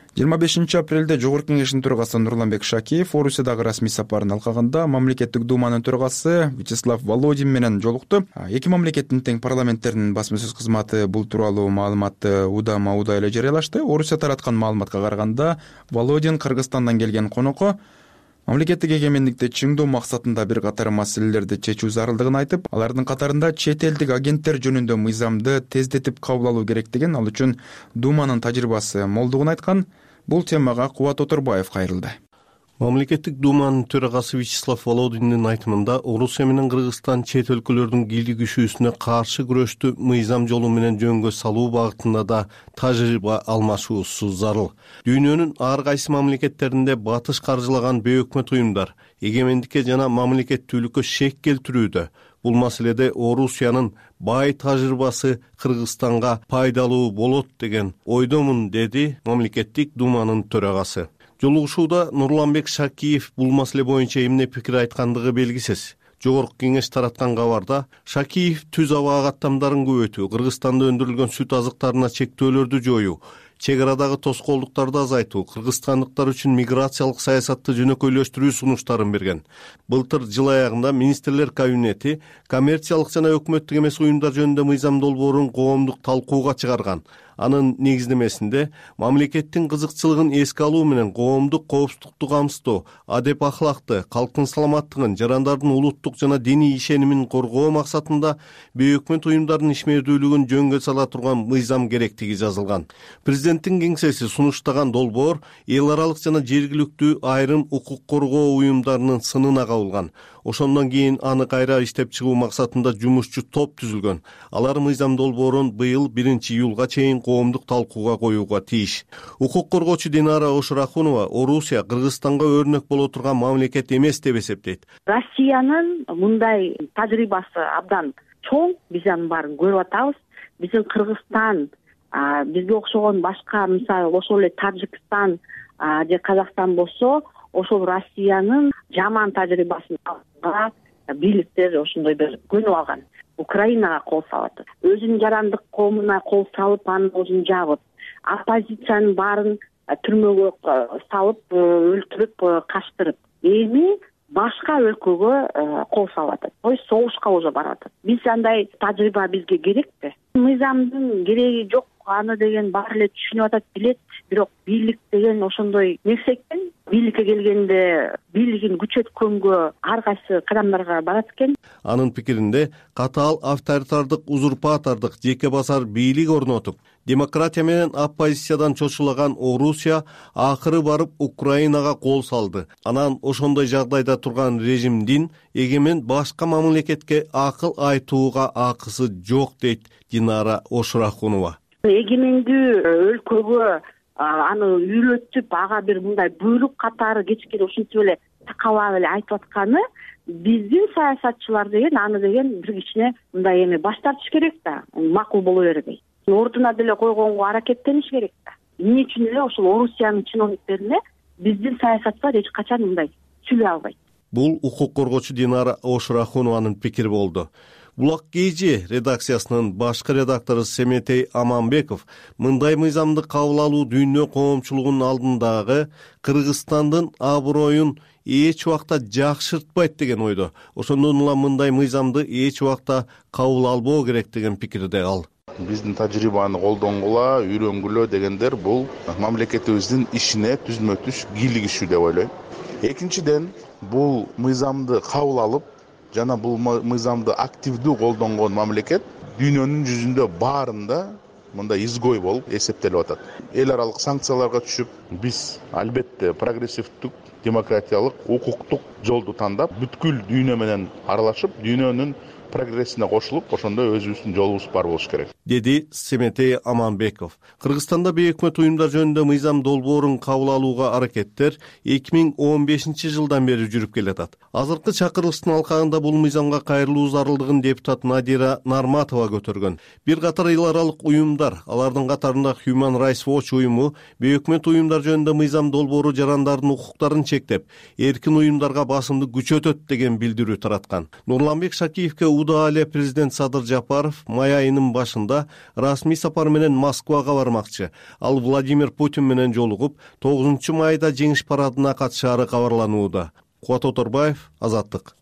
25 апрелде Жогорку Кеңештин төрагасы Нурланбек Шакиев Орусиядагы расмий сапарын алкаганда мамлекеттик думанын төрагасы Вячеслав Володин менен жолукту. Эки мамлекеттин тең парламенттеринин басма сөз кызматы бул тууралуу маалыматты удама-уда эле жарыялашты. Орусия тараткан маалыматка караганда Володин Кыргызстандан келген конокко мамлекеттик эгемендикти чыңдоо максатында бир катар маселелерди чечүү зарылдыгын айтып, алардын катарында чет элдик агенттер жөнүндө мыйзамды тездетип кабыл алуу керектигин, ал үчүн Думанын тажрыйбасы молдугун айткан. Бул темага Кубат Оторбаев кайрылды. Мамлекеттик думанын төрагасы Вячеслав Володиндин айтымында Орусия менен Кыргызстан чет өлкөлөрдүн кийлигишүүсүнө каршы күрөштү мыйзам жолу менен жөнгө салуу багытында да тажрыйба алмашуусу зарыл. Дүйнөнүн ар кайсы мамлекеттеринде батыш каржылаган бейөкмөт уюмдар эгемендикке жана мамлекеттүүлүккө шек келтирүүдө. Бул маселеде Орусиянын бай тажрыйбасы Кыргызстанга пайдалуу болот деген ойдомун, деди мамлекеттик думанын төрагасы. Жолугушууда Нурланбек Шакиев бул маселе боюнча эмне пикир айткандыгы белгисиз. Жогорку Кеңеш тараткан кабарда Шакиев түз аба каттамдарын көбөйтүү, Кыргызстанда өндүрүлгөн сүт азыктарына чектөөлөрдү жоюу, чек арадагы тоскоолдуктарды азайтуу, кыргызстандыктар үчүн миграциялык саясатты жөнөкөйлөштүрүү сунуштарын берген. Былтыр жыл аягында министрлер кабинети коммерциялык жана өкмөттүк эмес уюмдар жөнүндө мыйзам долбоорун коомдук талкууга чыгарган. Анын негиздемесинде мамлекеттин кызыкчылыгын эске алуу менен коомдук коопсуздукту камсыздоо, адеп ахлакты, калктын саламаттыгын, жарандардын улуттук жана диний ишенимин коргоо максатында бейөкмөт уюмдардын ишмердүүлүгүн жөнгө сала турган мыйзам керектиги жазылган. Президенттин кеңсеси сунуштаган долбоор эл аралык жана жергиликтүү айрым укук коргоо уюмдарынын сынына кабылган. Ошондон кийин аны кайра иштеп чыгуу максатында жумушчу топ түзүлгөн. Алар мыйзам долбоорун быйыл 1-июлга чейин коомдук талкууга коюуга тийиш. Укук коргоочу Динара Ошурахунова Орусия Кыргызстанга өрнөк боло турган мамлекет эмес деп эсептейт. Россиянын мындай тажрыйбасы абдан чоң, биз анын баарын көрүп атабыз. Биздин Кыргызстан, бизге окшогон башка, мисалы ошол эле Тажикстан же Казакстан болсо, ошол Россиянын жаман тажрыйбасын алганга бийликтер ошондой бир көнүп алган. Украинага кол салат. Өзүнүн жарандык коомуна кол салып, анын өзүн жабып, оппозициянын баарын түрмөгө салып, өлтүрүп, качтырып, эми башка өлкөгө кол салып атат. То есть согушка уже барып атат. Биз андай тажрыйба бизге керекпи? Мыйзамдын кереги жок, аны деген баары эле түшүнүп атат, билет. Бирок бийлик деген ошондой нерсе экен. Бийликке келгенде бийлигин күчөткөнгө ар кайсы кадамдарга барат экен. Анын пикиринде катаал авторитардык, узурпатордук, жеке басар бийлик орнотуп, демократия менен оппозициядан чочулаган Орусия акыры барып Украинага кол салды. Анан ошондой жагдайда турган режимдин эгемен башка мамлекетке акыл айтууга акысы жок, дейт Динара Ошурахунова. Эгемендүү өлкөгө аны үйрөтүп, ага бир мындай буйрук катары кечкеде ушинтип эле такалап эле айтып атканы, биздин саясатчылар деген аны деген бир кичине мындай эми баш тартыш керек да, макул боло бербей. Ордуна деле койгонго аракеттениш керек да. Эмне үчүн эле ошол Орусиянын чиновниктерине биздин саясатчылар эч качан мындай сүйлөй албайт. Бул укук коргоочу Динара Ошурахунованын пикири болду. Булак КЖ редакциясынын башкы редактору Семетей Аманбеков мындай мыйзамды кабыл алуу дүйнө коомчулугунун алдындагы Кыргызстандын аброюн эч убакта жакшыртпайт деген ойдо. Ошондон улам мындай мыйзамды эч убакта кабыл албоо керек деген пикирде ал. Биздин тажрыйбаны колдонгула, үйрөнгүлө дегендер бул мамлекетибиздин ишине түзмө-түз кийлигишүү деп ойлойм. Экинчиден, бул мыйзамды кабыл алып жана бул мыйзамды активдүү колдонгон мамлекет дүйнөнүн жүзүндө баарында мындай изгой болуп эсептелип атат. Эл аралык санкцияларга түшүп, биз албетте прогрессивдүү, демократиялык, укуктук жолду тандап, бүткүл дүйнө менен аралашып, дүйнөнүн прогрессине кошулуп, ошондой өзүбүздүн жолубуз бар болуш керек, деди Семетей Аманбеков. Кыргызстанда бейөкмөт уюмдар жөнүндө мыйзам долбоорун кабыл алууга аракеттер 2015 жылдан бери жүрүп келатат. Азыркы чакырылыштын алкагында бул мыйзамга кайрылуу зарылдыгын депутат Надира Нарматова көтөргөн. Бир катар эл аралык уюмдар, алардын катарында Human Rights Watch уюму бейөкмөт уюмдар жөнүндө мыйзам долбоору жарандардын укуктарын чектеп, эркин уюмдарга басымды күчөтөт деген билдирүү тараткан. Нурланбек Шакиевке УДА эле президент Садыр Жапаров май айынын башында учурда расмий сапар менен Москвага бармакчы. Ал Владимир Путин менен жолугуп 9 майда жеңиш парадына катышаары кабарланууда. Кубат Оторбаев, Азаттык.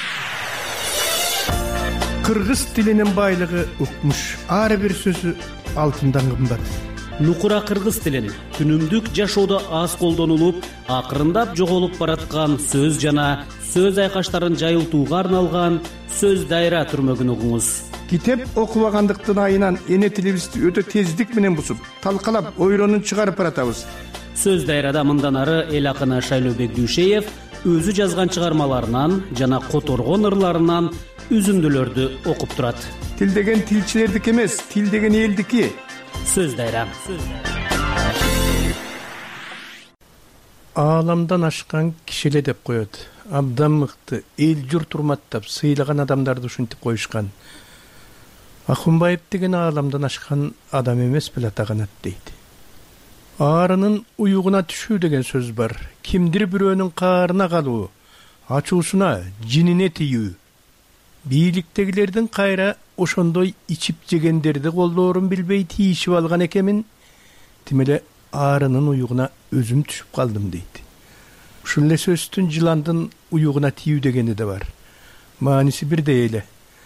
Кыргыз тилинин байлыгы укмуш. Ар бир сөзү алтындан кымбат. Нукура кыргыз тилин күнүмдүк жашоодо аз колдонулуп, акырындап жоголуп бараткан сөз жана сөз айкаштарын жайылтууга арналган сөз дайра түрмөгүн угуңуз. Китеп окубагандыктын айынан эне тилибизди өтө тездик менен бусуп, талкалап, ойлонун чыгарып баратабыз. Сөз дайрада мындан ары эл акыны Шайлообек Дүйшеев өзү жазган чыгармаларынан жана которгон ырларынан үзүндүлөрдү окуп турат. Тил деген тилчилердики эмес, тил деген элдики. Сөз дайра. Ааламдан ашкан кишиле деп коет. Абдан мыкты, эл журт урматтап, сыйлаган адамдарды ушинтип коюшкан. Акунбаев деген ааламдан ашкан адам эмес беле атаганат дейт. Арынын уюгуна түшүү деген сөз бар. Кимдир бирөөнүн каарына калуу, ачуусуна, жинине тийүү. Бийликтегилердин кайра ошондой ичип жегендерди колдоорун билбей тийишип алган экемин, тимеле арынын уюгуна өзүм түшүп калдым дейт. Ушул эле сөздүн жыландын уюгуна тийүү дегени да бар. Мааниси бирдей эле.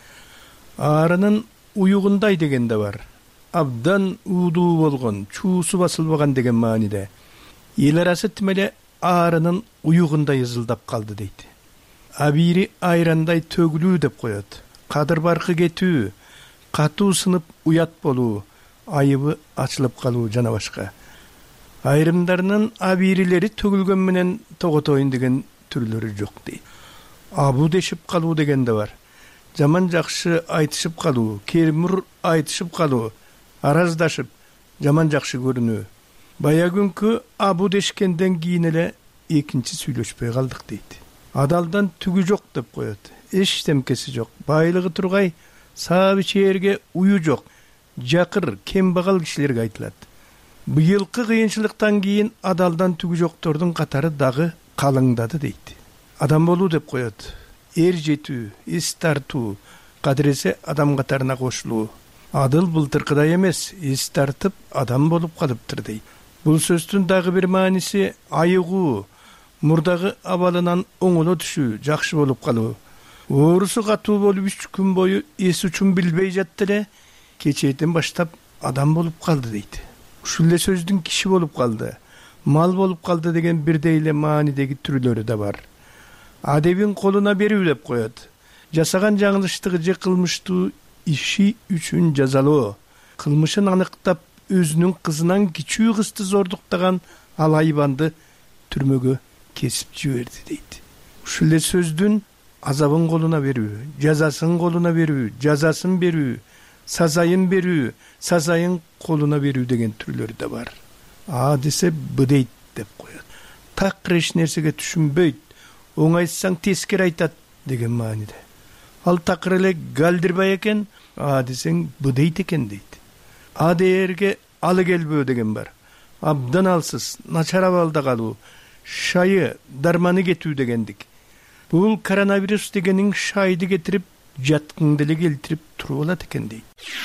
Арынын уюгундай деген да бар. Абдан уудуу болгон, чуусу басылбаган деген мааниде. Эл арасы тимеле арынын уюгундай ызылдап калды дейт. Абири айрандай төгүлүү деп коет. Кадыр баркы кетүү, катуу сынып уят болуу, айыбы ачылып калуу жана башка. Айрымдарынын абирилери төгүлгөн менен тоготоюн деген түрлөрү жок дейт. Абу дешип калуу деген да бар. Жаман жакшы айтышып калуу, кермур айтышып калуу, араздашып, жаман жакшы көрүнүү. Бая күнкү абу дешкенден кийин эле экинчи сүйлөшпөй калдык дейт. Адалдан түгү жок деп коет. Эчтемкеси жок. Байлыгы тургай, сабы чээрге ую жок. Жакыр, кембагал кишилерге айтылат. Быйылкы кыйынчылыктан кийин адалдан түгү жоктордун катары дагы калыңдады дейт. Адам болуу деп коет. Эр жетүү, эс тартуу, кадыресе адам катарына кошулуу. Адыл былтыркыдай эмес, эс тартып адам болуп калыптыр дейт. Бул сөздүн дагы бир мааниси айыгуу, мурдагы абалынан оңоло түшүү, жакшы болуп калуу. Оорусу катуу болуп 3 күн бою эс учун билбей жатты эле, кечээден баштап адам болуп калды дейт. Ушул эле сөздүн киши болуп калды, мал болуп калды деген бирдей эле маанидеги түрлөрү да бар. Адебин колуна берүү деп коет. Жасаган жаңылыштыгы же кылмыштуу иши үчүн жазалоо. Кылмышын аныктап өзүнүн кызынан кичүү кызды зордуктаган ал айбанды түрмөгө кесип жиберди дейт. Ушул эле сөздүн азабын колуна берүү, жазасын колуна берүү, жазасын берүү, сазайын берүү, сазайын колуна берүү деген түрлөрү да бар. А десе б дейт деп коет. Такыр эч нерсеге түшүнбөйт, оңайсаң тескери айтат деген мааниде. Ал такыр эле галдирбай экен, а десең б дейт экен дейт. А дээрге алы келбөө деген бар. Абдан алсыз, начар абалда калуу, шайы, дарманы кетүү дегендик. Бул коронавирус дегенин шайды кетирип, жаткыңды эле келтирип туруп алат экен дейт.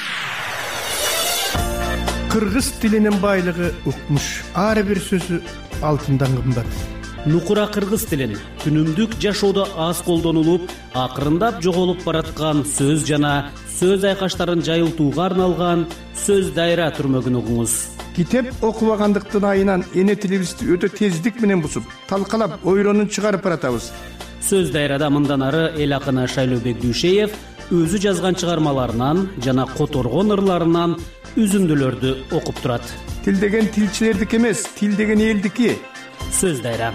Кыргыз тилинин байлыгы укмуш. Ар бир сөзү алтындан кымбат. Нукура кыргыз тилин күнүмдүк жашоодо аз колдонулуп, акырындап жоголуп бараткан сөз жана сөз айкаштарын жайылтууга арналган сөз дайра түрмөгүн угуңуз. Китеп окубагандыктын айынан эне тилибизди өтө тездик менен бусуп, талкалап, ойлонун чыгарып баратабыз. Сөз дайрада мындан ары эл акыны Шайлообек Дүйшеев өзү жазган чыгармаларынан жана которгон ырларынан үзүндүлөрдү окуп турат. Тил деген тилчилердики эмес, тил деген элдики. Сөз дайра.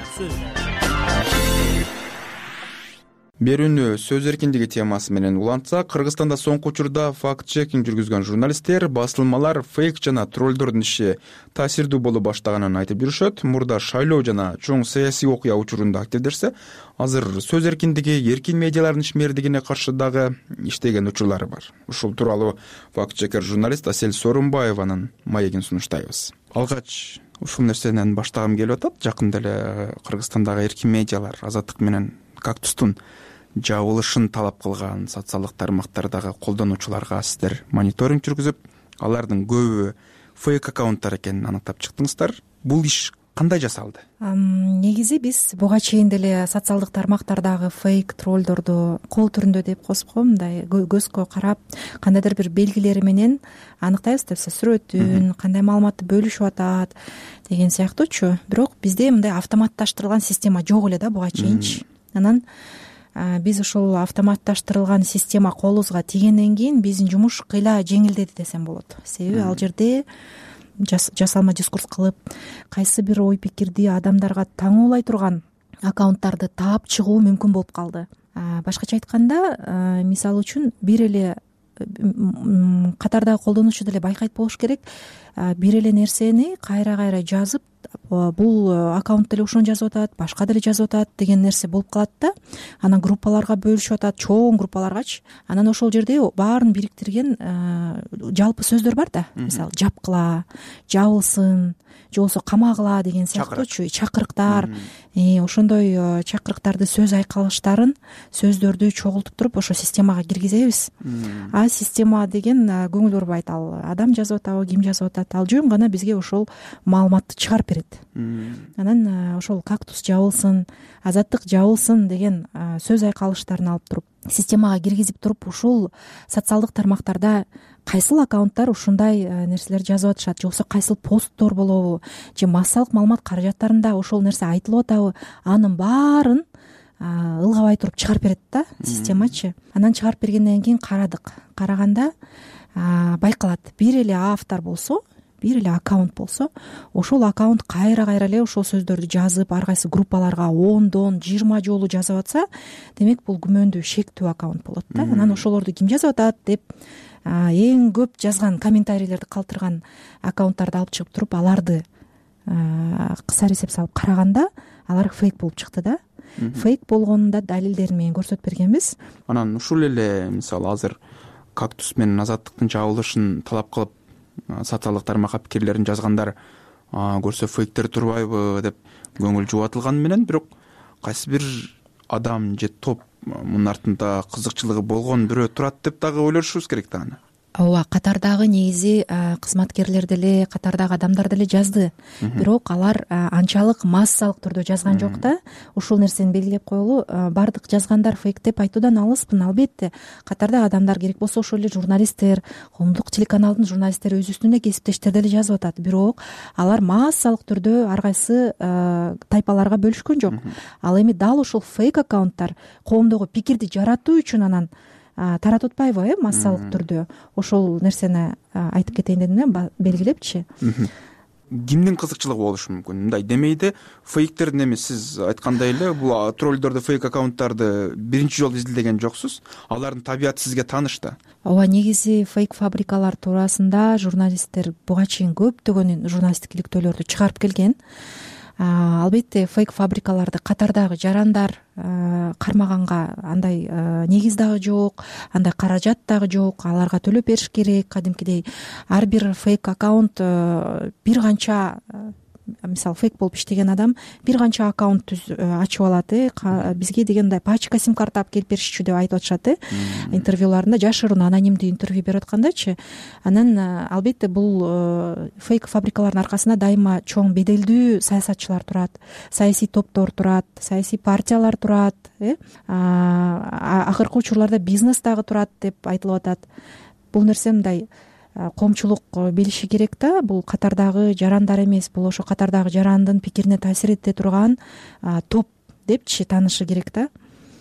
Берүүнү сөз эркиндиги темасы менен улантсак, Кыргызстанда соңку учурда факт-чекинг жүргүзгөн журналисттер басылмалар фейк жана троллдордун иши таасирдүү боло баштаганын айтып жүрүшөт. Мурда шайлоо жана чоң саясий окуя учурунда активдерсе, азыр сөз эркиндиги, эркин медиалардын ишмердигине каршы дагы иштеген учурлары бар. Ушул тууралуу факт-чекер журналист Асель Сооронбаеванын маегин сунуштайбыз. Алгач ушул нерсенен баштагым келип атат. Жакында эле Кыргызстандагы эркин медиалар Азаттык менен Кактустун жабылышын талап кылган социалдык тармактардагы колдонуучуларга сиздер мониторинг жүргүзүп, алардын көбү фейк аккаунттар экенин аныктап чыктыңыздар. Бул иш кандай жасалды? Негизи биз буга чейин деле социалдык тармактардагы фейк троллдорду кол түрүндө деп коесузго, мындай көзгө карап кандайдыр бир белгилери менен аныктайбыз да, сүрөтүн, кандай маалыматты бөлүшүп атат деген сыяктуучу. Бирок бизде мындай автоматташтырылган система жок эле да буга чейинчи. Анан биз ушул автоматташтырылган система колубузга тийгенден кийин биздин жумуш кыйла жеңилдеди десем болот. Себеби ал жерде жасалма дискурс кылып, кайсы бир ой пикирди адамдарга таңоолай турган аккаунттарды таап чыгуу мүмкүн болуп калды. Башкача айтканда, мисалы үчүн бир эле катардагы колдонуучу деле байкайт болуш керек. Бир эле нерсени кайра жазып, бул аккаунт деле ошону жазып атат, башка деле жазып атат деген нерсе болуп калат да. Анан группаларга бөлүшүп атат, чоң группаларгачы. Анан ошол жерде баарын бириктирген жалпы сөздөр бар да. Мисалы жапкыла, жабылсын, же болбосо камагыла деген сыяктуучу чакырыктар. Ошондой чакырыктарды, сөз айкалыштарын, сөздөрдү чогултуп туруп ошо системага киргизебиз. Система деген көңүл бурбайт, ал адам жазып атабы, ким жазып атат, ал жөн гана бизге ошол маалыматты чыгарып берет. Анан ошол кактус жабылсын, азаттык жабылсын деген сөз айкалыштарын алып туруп системага киргизип туруп, ушул социалдык тармактарда кайсыл аккаунттар ушундай нерселер жазып атышат, же болбосо кайсыл посттор болобу, же массалык маалымат каражаттарында ошол нерсе айтылып атабы, анын баарын ылгабай туруп чыгарып берет да системачы. Анан чыгарып бергенден кийин караганда байкалат, бир эле автор болсо, бир эле аккаунт болсо, ошол аккаунт кайра эле ошол сөздөрдү жазып, ар кайсы группаларга 10дон 20 жолу жазып атса, демек бул күмөндүү, шектүү аккаунт болот да. Анан ошолорду ким жазып атат деп эң көп жазган комментарийлерди калтырган аккаунттарды алып чыгып туруп, аларды кыса эсеп салып караганда, алар фейк болуп чыкты да. Фейк болгонун да далилдерин менен көрсөтүп бергенбиз. Анан ушул эле мисалы азыр кактус менен азаттыктын жабылышын талап кылып социалдык тармакка пикирлерин жазгандар көрсө фейктер турбайбы деп көңүл жубатылганы менен, бирок кайсы бир адам же топ мунун артында кызыкчылыгы болгон бирөө турат деп дагы ойлошубуз керек да аны. Ооба, катардагы негизи кызматкерлер деле, катардагы адамдар деле жазды. Бирок алар анчалык массалык түрдө жазган жок да. Ушул нерсени белгилеп коелу, бардык жазгандар фейк деп айтуудан алыспын. Албетте, катардагы адамдар, керек болсо ошол эле журналисттер, коомдук телеканалдын журналисттери өз үстүндө кесиптештер деле жазып атат. Бирок алар массалык түрдө ар кайсы тайпаларга бөлүшкөн жок. Ал эми дал ушул фейк аккаунттар коомдогу пикирди жаратуу үчүн анан таратып атпайбы, массалык түрдө? Ошол нерсени айтып кетейин дедим, белгилепчи. Кимдин кызыкчылыгы болушу мүмкүн? Мындай демейди, фейктердин эми сиз айткандай эле бул троллдорду, фейк аккаунттарды биринчи жолу изилдеген жоксуз. Алардын табияты сизге тааныш да. Ооба, негизи фейк фабрикалар туурасында журналисттер буга чейин көптөгөн журналисттик иликтөөлөрдү чыгарып келген. Албетте, фейк фабрикаларды катардагы жарандар кармаганга андай негиз дагы жок, андай каражат дагы жок. Аларга төлөп бериш керек. Кадимкидей ар бир фейк аккаунт бир канча, мисалы фейк болуп иштеген адам бир канча аккаунт ачып алат. Бизге дегендай пачка сим карта алып келип беришчү деп айтып атышат. Интервьюларында жашыруун анонимдүү интервью берип аткандачы. Анан албетте бул фейк фабрикалардын аркасында дайыма чоң беделдүү саясатчылар турат, саясий топтор турат, саясий партиялар турат. Акыркы учурларда бизнес дагы турат деп айтылып атат. Бул нерсе мындай коомчулук билиши керек да. Бул катардагы жарандар эмес, бул ошо катардагы жарандын пикирине таасир эте турган топ депчи таанышы керек да.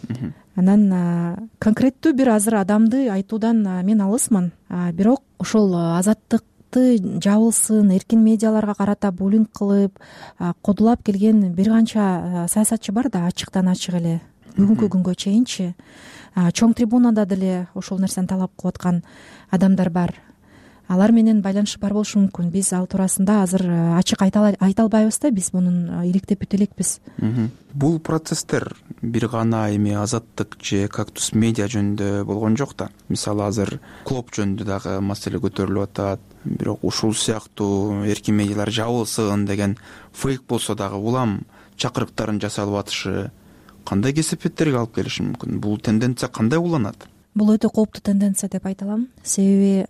Анан конкреттүү бир азыр адамды айтуудан мен алысмын. Бирок ошол азаттыкты жабылсын, эркин медиаларга карата буллинг кылып, кодулап келген бир канча саясатчы бар да, ачыктан ачык эле. Бүгүнкү күнгө чейинчи чоң трибунада деле ошол нерсени талап кылып аткан адамдар бар. Алар менен байланышы бар болушу мүмкүн. Биз ал туурасында азыр ачык айта албайбыз да, биз мунун иликтеп бүтө элекпиз. Бул процесстер бир гана эми азаттык же кактус медиа жөнүндө болгон жок да. Мисалы азыр клоп жөнүндө дагы маселе көтөрүлүп атат. Бирок ушул сыяктуу эркин медиалар жабылсын деген фейк болсо дагы улам чакырыктарын жасалып атышы кандай кесепеттерге алып келиши мүмкүн? Бул тенденция кандай уланат? бул өтө кооптуу тенденция деп айта алам. Себеби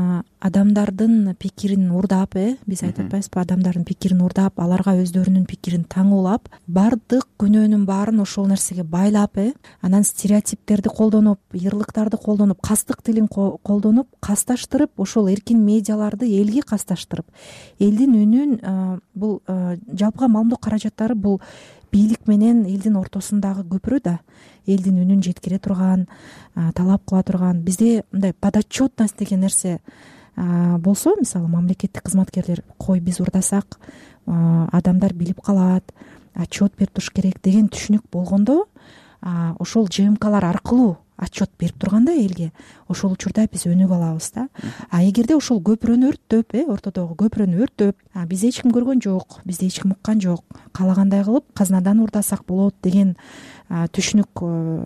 адамдардын пикирин урдап, биз айтып атпайбызбы, адамдардын пикирин урдап, аларга өздөрүнүн пикирин таңуулап, баардык күнөөнүн баарын ошол нерсеге байлап, анан стереотиптерди колдонуп, ыйырлыктарды колдонуп, кастык тилин колдонуп, касташтырып, ошол эркин медиаларды элге касташтырып, элдин үнүн, бул жалпыга маалымдоо каражаттары бул бийлик менен элдин ортосундагы көпүрө да, элдин үнүн жеткире турган, талап кыла турган. Бизде мындай подотчетность деген нерсе болсо, мисалы мамлекеттик кызматкерлер, кой биз урдасак адамдар билип калат, отчет берип туруш керек деген түшүнүк болгондо, ошол ЖМКлар аркылуу отчет берип турганда элге, ошол учурда биз өнүгүп алабыз да. А эгерде ошол көпүрөнү өрттөп, ортодогу көпүрөнү өрттөп, бизди эч ким көргөн жок, бизди эч ким уккан жок, каалагандай кылып казнадан урдасак болот деген түшүнүк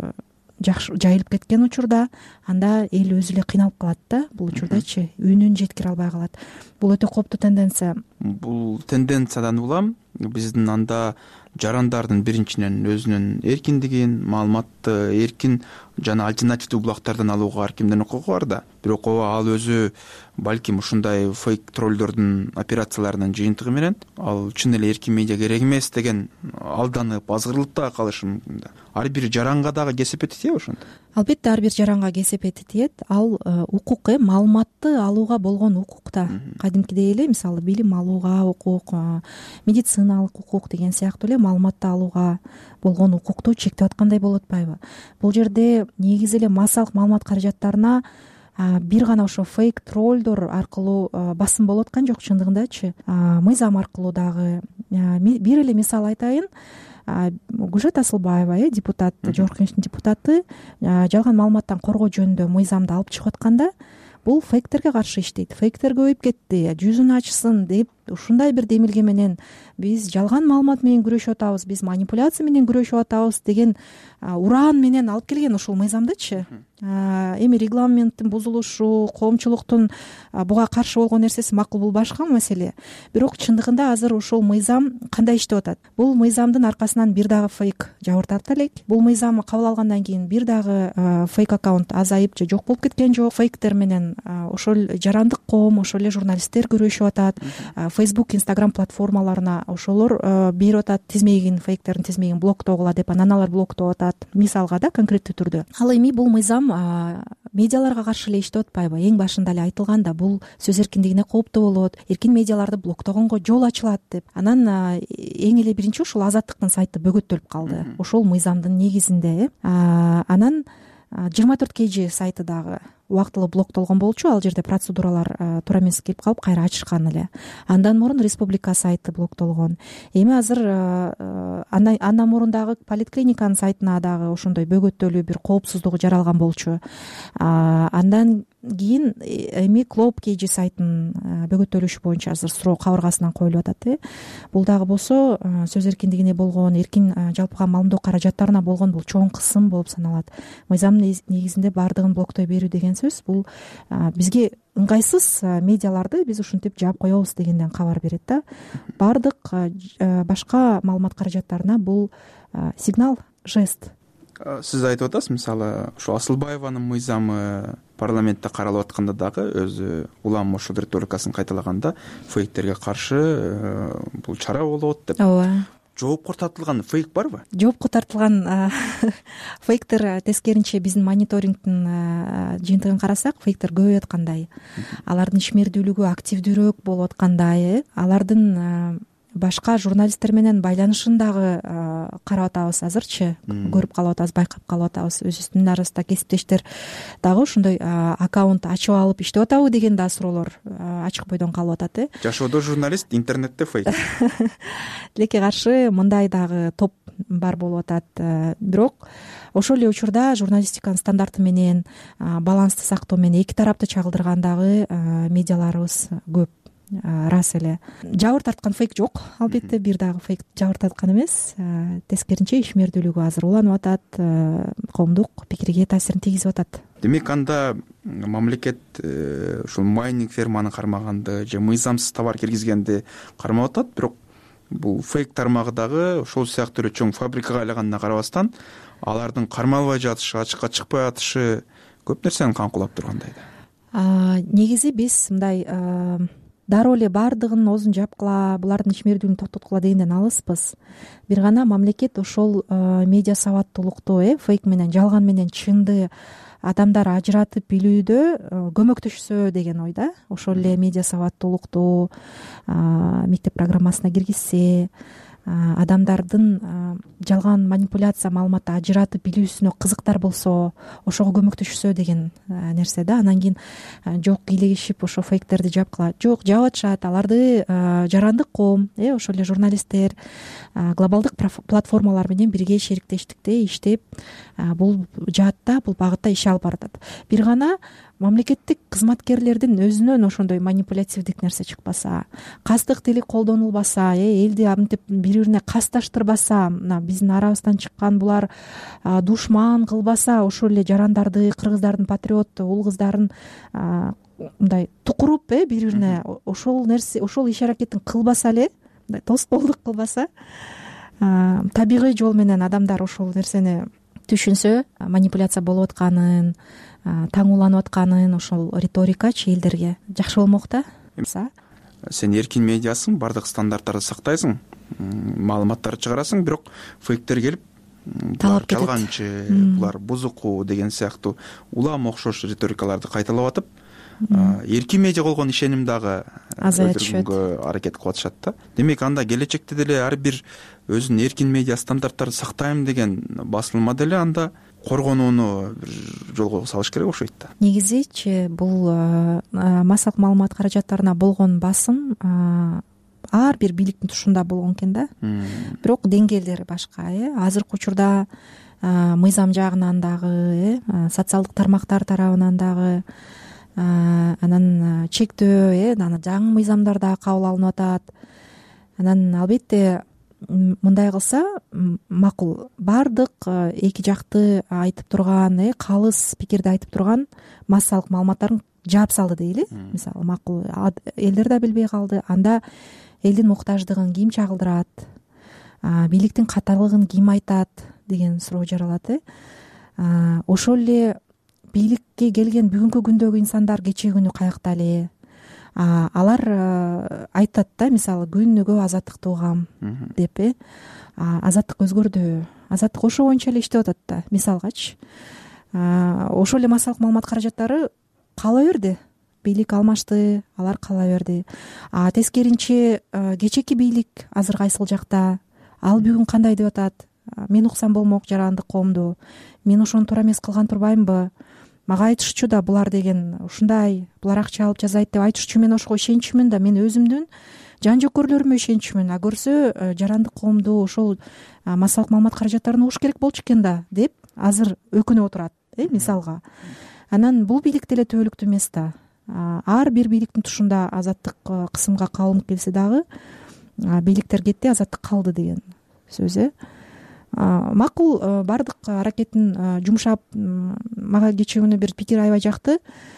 жайылып кеткен учурда, анда эл өзү эле кыйналып калат да. Бул учурдачы үнүн жеткире албай калат. Бул өтө кооптуу тенденция. Бул тенденциядан улам биздин анда жарандардын биринчиден өзүнүн эркиндигин, маалыматты эркин жана альтернативдүү булактардан алууга ар кимдин укугу бар да. Бирок ал өзү балким ушундай фейк троллдордун операцияларынын жыйынтыгы менен ал чын эле эркин медиа керек эмес деген алданып, азгырылып да калышы мүмкүн да. Ар бир жаранга дагы кесепети тиеби ошондо? Албетте, ар бир жаранга кесепети тиет. Ал укук, маалыматты алууга болгон укук да. Кадимкидей эле, мисалы билим алууга укук, медициналык укук деген сыяктуу эле маалыматты алууга болгон укукту чектеп аткандай болуп атпайбы? Бул жерде негизи эле массалык маалымат каражаттарына бир гана ошо фейк троллдор аркылуу басым болуп аткан жок чындыгындачы. Мыйзам аркылуу дагы. Бир эле мисал айтайын. Гүлжат Асылбаева, депутат, Жогорку Кеңештин депутаты, жалган маалыматтан коргоо жөнүндө мыйзамды алып чыгып атканда, бул фейктерге каршы иштейт. Фейктер көбөйүп кетти, жүзүн ачсын деп ушундай бир демилге менен биз жалган маалымат менен күрөшүп атабыз, биз манипуляция менен күрөшүп атабыз деген ураан менен алып келген ушул мыйзамдычы. Эми регламенттин бузулушу, коомчулуктун буга каршы болгон нерсеси макул, бул башка маселе. Бирок чындыгында азыр ушул мыйзам кандай иштеп атат? Бул мыйзамдын аркасынан бир дагы фейк жабыр тарта элек. Бул мыйзам кабыл алгандан кийин бир дагы фейк аккаунт азайып же жок болуп кеткен жок. Фейктер менен ошол жарандык коом, ошол эле журналисттер күрөшүп атат. Facebook, Instagram платформаларына ошолор берип атат тизмегин, фейктердин тизмегин блоктогула деп, анан алар блоктоп атат. Мисалга да, конкреттүү түрдө. Ал эми бул мыйзам медиаларга каршы эле иштеп атпайбы? Эң башында эле айтылганда, бул сөз эркиндигине кооптуу болот, эркин медиаларды блоктогонго жол ачылат деп. Анан эң эле биринчи ушул Азаттыктын сайты бөгөттөлүп калды. Ошол мыйзамдын негизинде. Анан 24 KG сайты дагы убактылуу блоктолгон болчу. Ал жерде процедуралар туура эмес келип калып, кайра ачышкан эле. Андан мурун Республика сайты блоктолгон. Эми азыр андан мурун дагы Политклиниканын сайтына дагы ошондой бөгөттөлүү бир коопсуздугу жаралган болчу. Андан кийин эми Клоп KG сайтын бөгөттөлүшү боюнча азыр суроо кабыргасынан коюлуп атат. Бул дагы болсо сөз эркиндигине болгон, эркин жалпыга маалымдоо каражаттарына болгон бул чоң кысым болуп саналат. Мыйзамдын негизинде баардыгын блоктой берүү деген сөз бул бизге ыңгайсыз медиаларды биз ушинтип жаап коебуз дегенден кабар берет да. Баардык башка маалымат каражаттарына бул сигнал, жест. Сиз айтып атасыз, мисалы, ушу Асылбаеванын мыйзамы парламентте каралып атканда дагы өзү улам ошол риторикасын кайталаганда фейктерге каршы бул чара болот деп. Ооба. Жоопко тартылган фейк барбы? Жоопко тартылган фейктер тескеринче биздин мониторингдин жыйынтыгын карасак, фейктер көбөйүп аткандай, алардын ишмердүүлүгү активдүүрөөк болуп аткандай, алардын башка журналисттер менен байланышын дагы карап атабыз азырчы, көрүп калып атабыз, байкап калып атабыз. Өзүбүздүн арасында кесиптештер дагы ошондой аккаунт ачып алып иштеп атабы деген да суроолор ачык бойдон калып атат. Жашоодо журналист, интернетте фейк. Тилекке каршы мындай дагы топ бар болуп атат. Бирок ошол эле учурда журналистиканын стандарты менен, балансты сактоо менен эки тарапты чагылдыргандагы медиаларыбыз көп. Рас эле. Жабыр тарткан фейк жок, албетте, бир дагы фейк жабыр тарткан эмес. Тескеринче ишмердүүлүгү азыр уланып атат, коомдук пикирге таасирин тийгизип атат. Демек анда мамлекет ушул майнинг ферманы кармаганды же мыйзамсыз товар киргизгенди кармап атат, бирок бул фейк тармагы дагы ошол сыяктуу эле чоң фабрикага айланганына карабастан алардын кармалбай жатышы, ачыкка чыкпай атышы көп нерсени камкулап тургандай да. Негизи биз мындай дароо эле баардыгын оозун жапкыла, булардын ишмердүүлүгүн токтоткула дегенден алыспыз. Бир гана мамлекет ошол медиа сабаттуулукту фейк менен жалган менен чынды адамдар ажыратып билүүдө көмөктөшсө деген ойда. Ошол эле медиа сабаттуулукту мектеп программасына киргизсе, адамдардын жалган манипуляция маалыматты ажыратып билүүсүнө кызыктар болсо, ошого көмөктөшсө деген нерсе да. Анан кийин жок кийлигишип ошо фейктерди жапкыла. Жок, жабатышат. Аларды жарандык коом, ошол эле журналисттер глобалдык платформалар менен бирге шериктештикте иштеп бул жаатта, бул багытта иш алып баратат. Бир гана мамлекеттик кызматкерлердин өзүнөн ошондой манипулятивдик нерсе чыкпаса, кастык тили колдонулбаса, элди мынтип бири-бирине касташтырбаса, мына биздин арабыздан чыккан булар душман кылбаса, ошол эле жарандарды, кыргыздардын патриот уул кыздарын мындай тукуруп бири-бирине ошол нерсе, ошол иш аракетин кылбаса эле, мындай тоскоолдук кылбаса, табигый жол менен адамдар ошол нерсени түшүнсө, манипуляция болуп атканын, таңууланып атканын, ошол риторикачы элдерге жакшы болмок да. Сен эркин медиасың, бардык стандарттарды сактайсың, маалыматтарды чыгарасың, бирок фейктер келип булар жалганчы, булар бузуку деген сыяктуу улам окшош риторикаларды кайталап атып, эркин медиа болгон ишеним дагы өлтүргөнгө аракет кылып атышат да. Демек анда келечекте деле ар бир өзүнүн эркин медиа стандарттарын сактайм деген басылма деле анда коргонууну бир жолго салыш керек окшойт да. Негизичи бул массалык маалымат каражаттарына болгон басым ар бир бийликтин тушунда болгон экен да. Бирок деңгээлдери башка. Азыркы учурда мыйзам жагынан дагы, социалдык тармактар тарабынан дагы, анан чектөө, жаңы мыйзамдар дагы кабыл алынып атат. Анан албетте мындай кылса макул. Бардык эки жакты айтып турган, калыс пикирди айтып турган массалык маалыматтарын жаап салды дейли. Мисалы, макул элдер да билбей калды. Анда элдин муктаждыгын ким чагылдырат, бийликтин катарлыгын ким айтат деген суроо жаралат. Ошол эле бийликке келген бүгүнкү күндөгү инсандар кечеги күнү каякта эле, алар айтат да, мисалы, күнүгө азаттыкты угам деп, азаттык өзгөрдү, азаттык ошо боюнча эле иштеп атат да, мисалгачы. Ошол эле массалык маалымат каражаттары кала берди, бийлик алмашты, алар кала берди. Тескеринче кечеки бийлик азыр кайсыл жакта, ал бүгүн кандай деп атат, мен уксам болмок жарандык коомду, мен ошону туура эмес кылган турбаймынбы, мага айтышчу да булар деген ушундай, булар акча алып жазайт деп айтышчу, мен ошого ишенчүмүн да, мен өзүмдүн жан жөкөрлөрүмө ишенчүмүн, көрсө жарандык коомду ошол массалык маалымат каражаттарын угуш керек болчу экен да деп азыр өкүнүп отурат, мисалга. Анан бул бийлик деле түбөлүктүү эмес да. Ар бир бийликтин тушунда азаттык кысымга калынып келсе дагы бийликтер кетти, азаттык калды деген сөз. Макул, бардык аракетин жумшап, мага кечээ күнү бир пикир аябай жакты.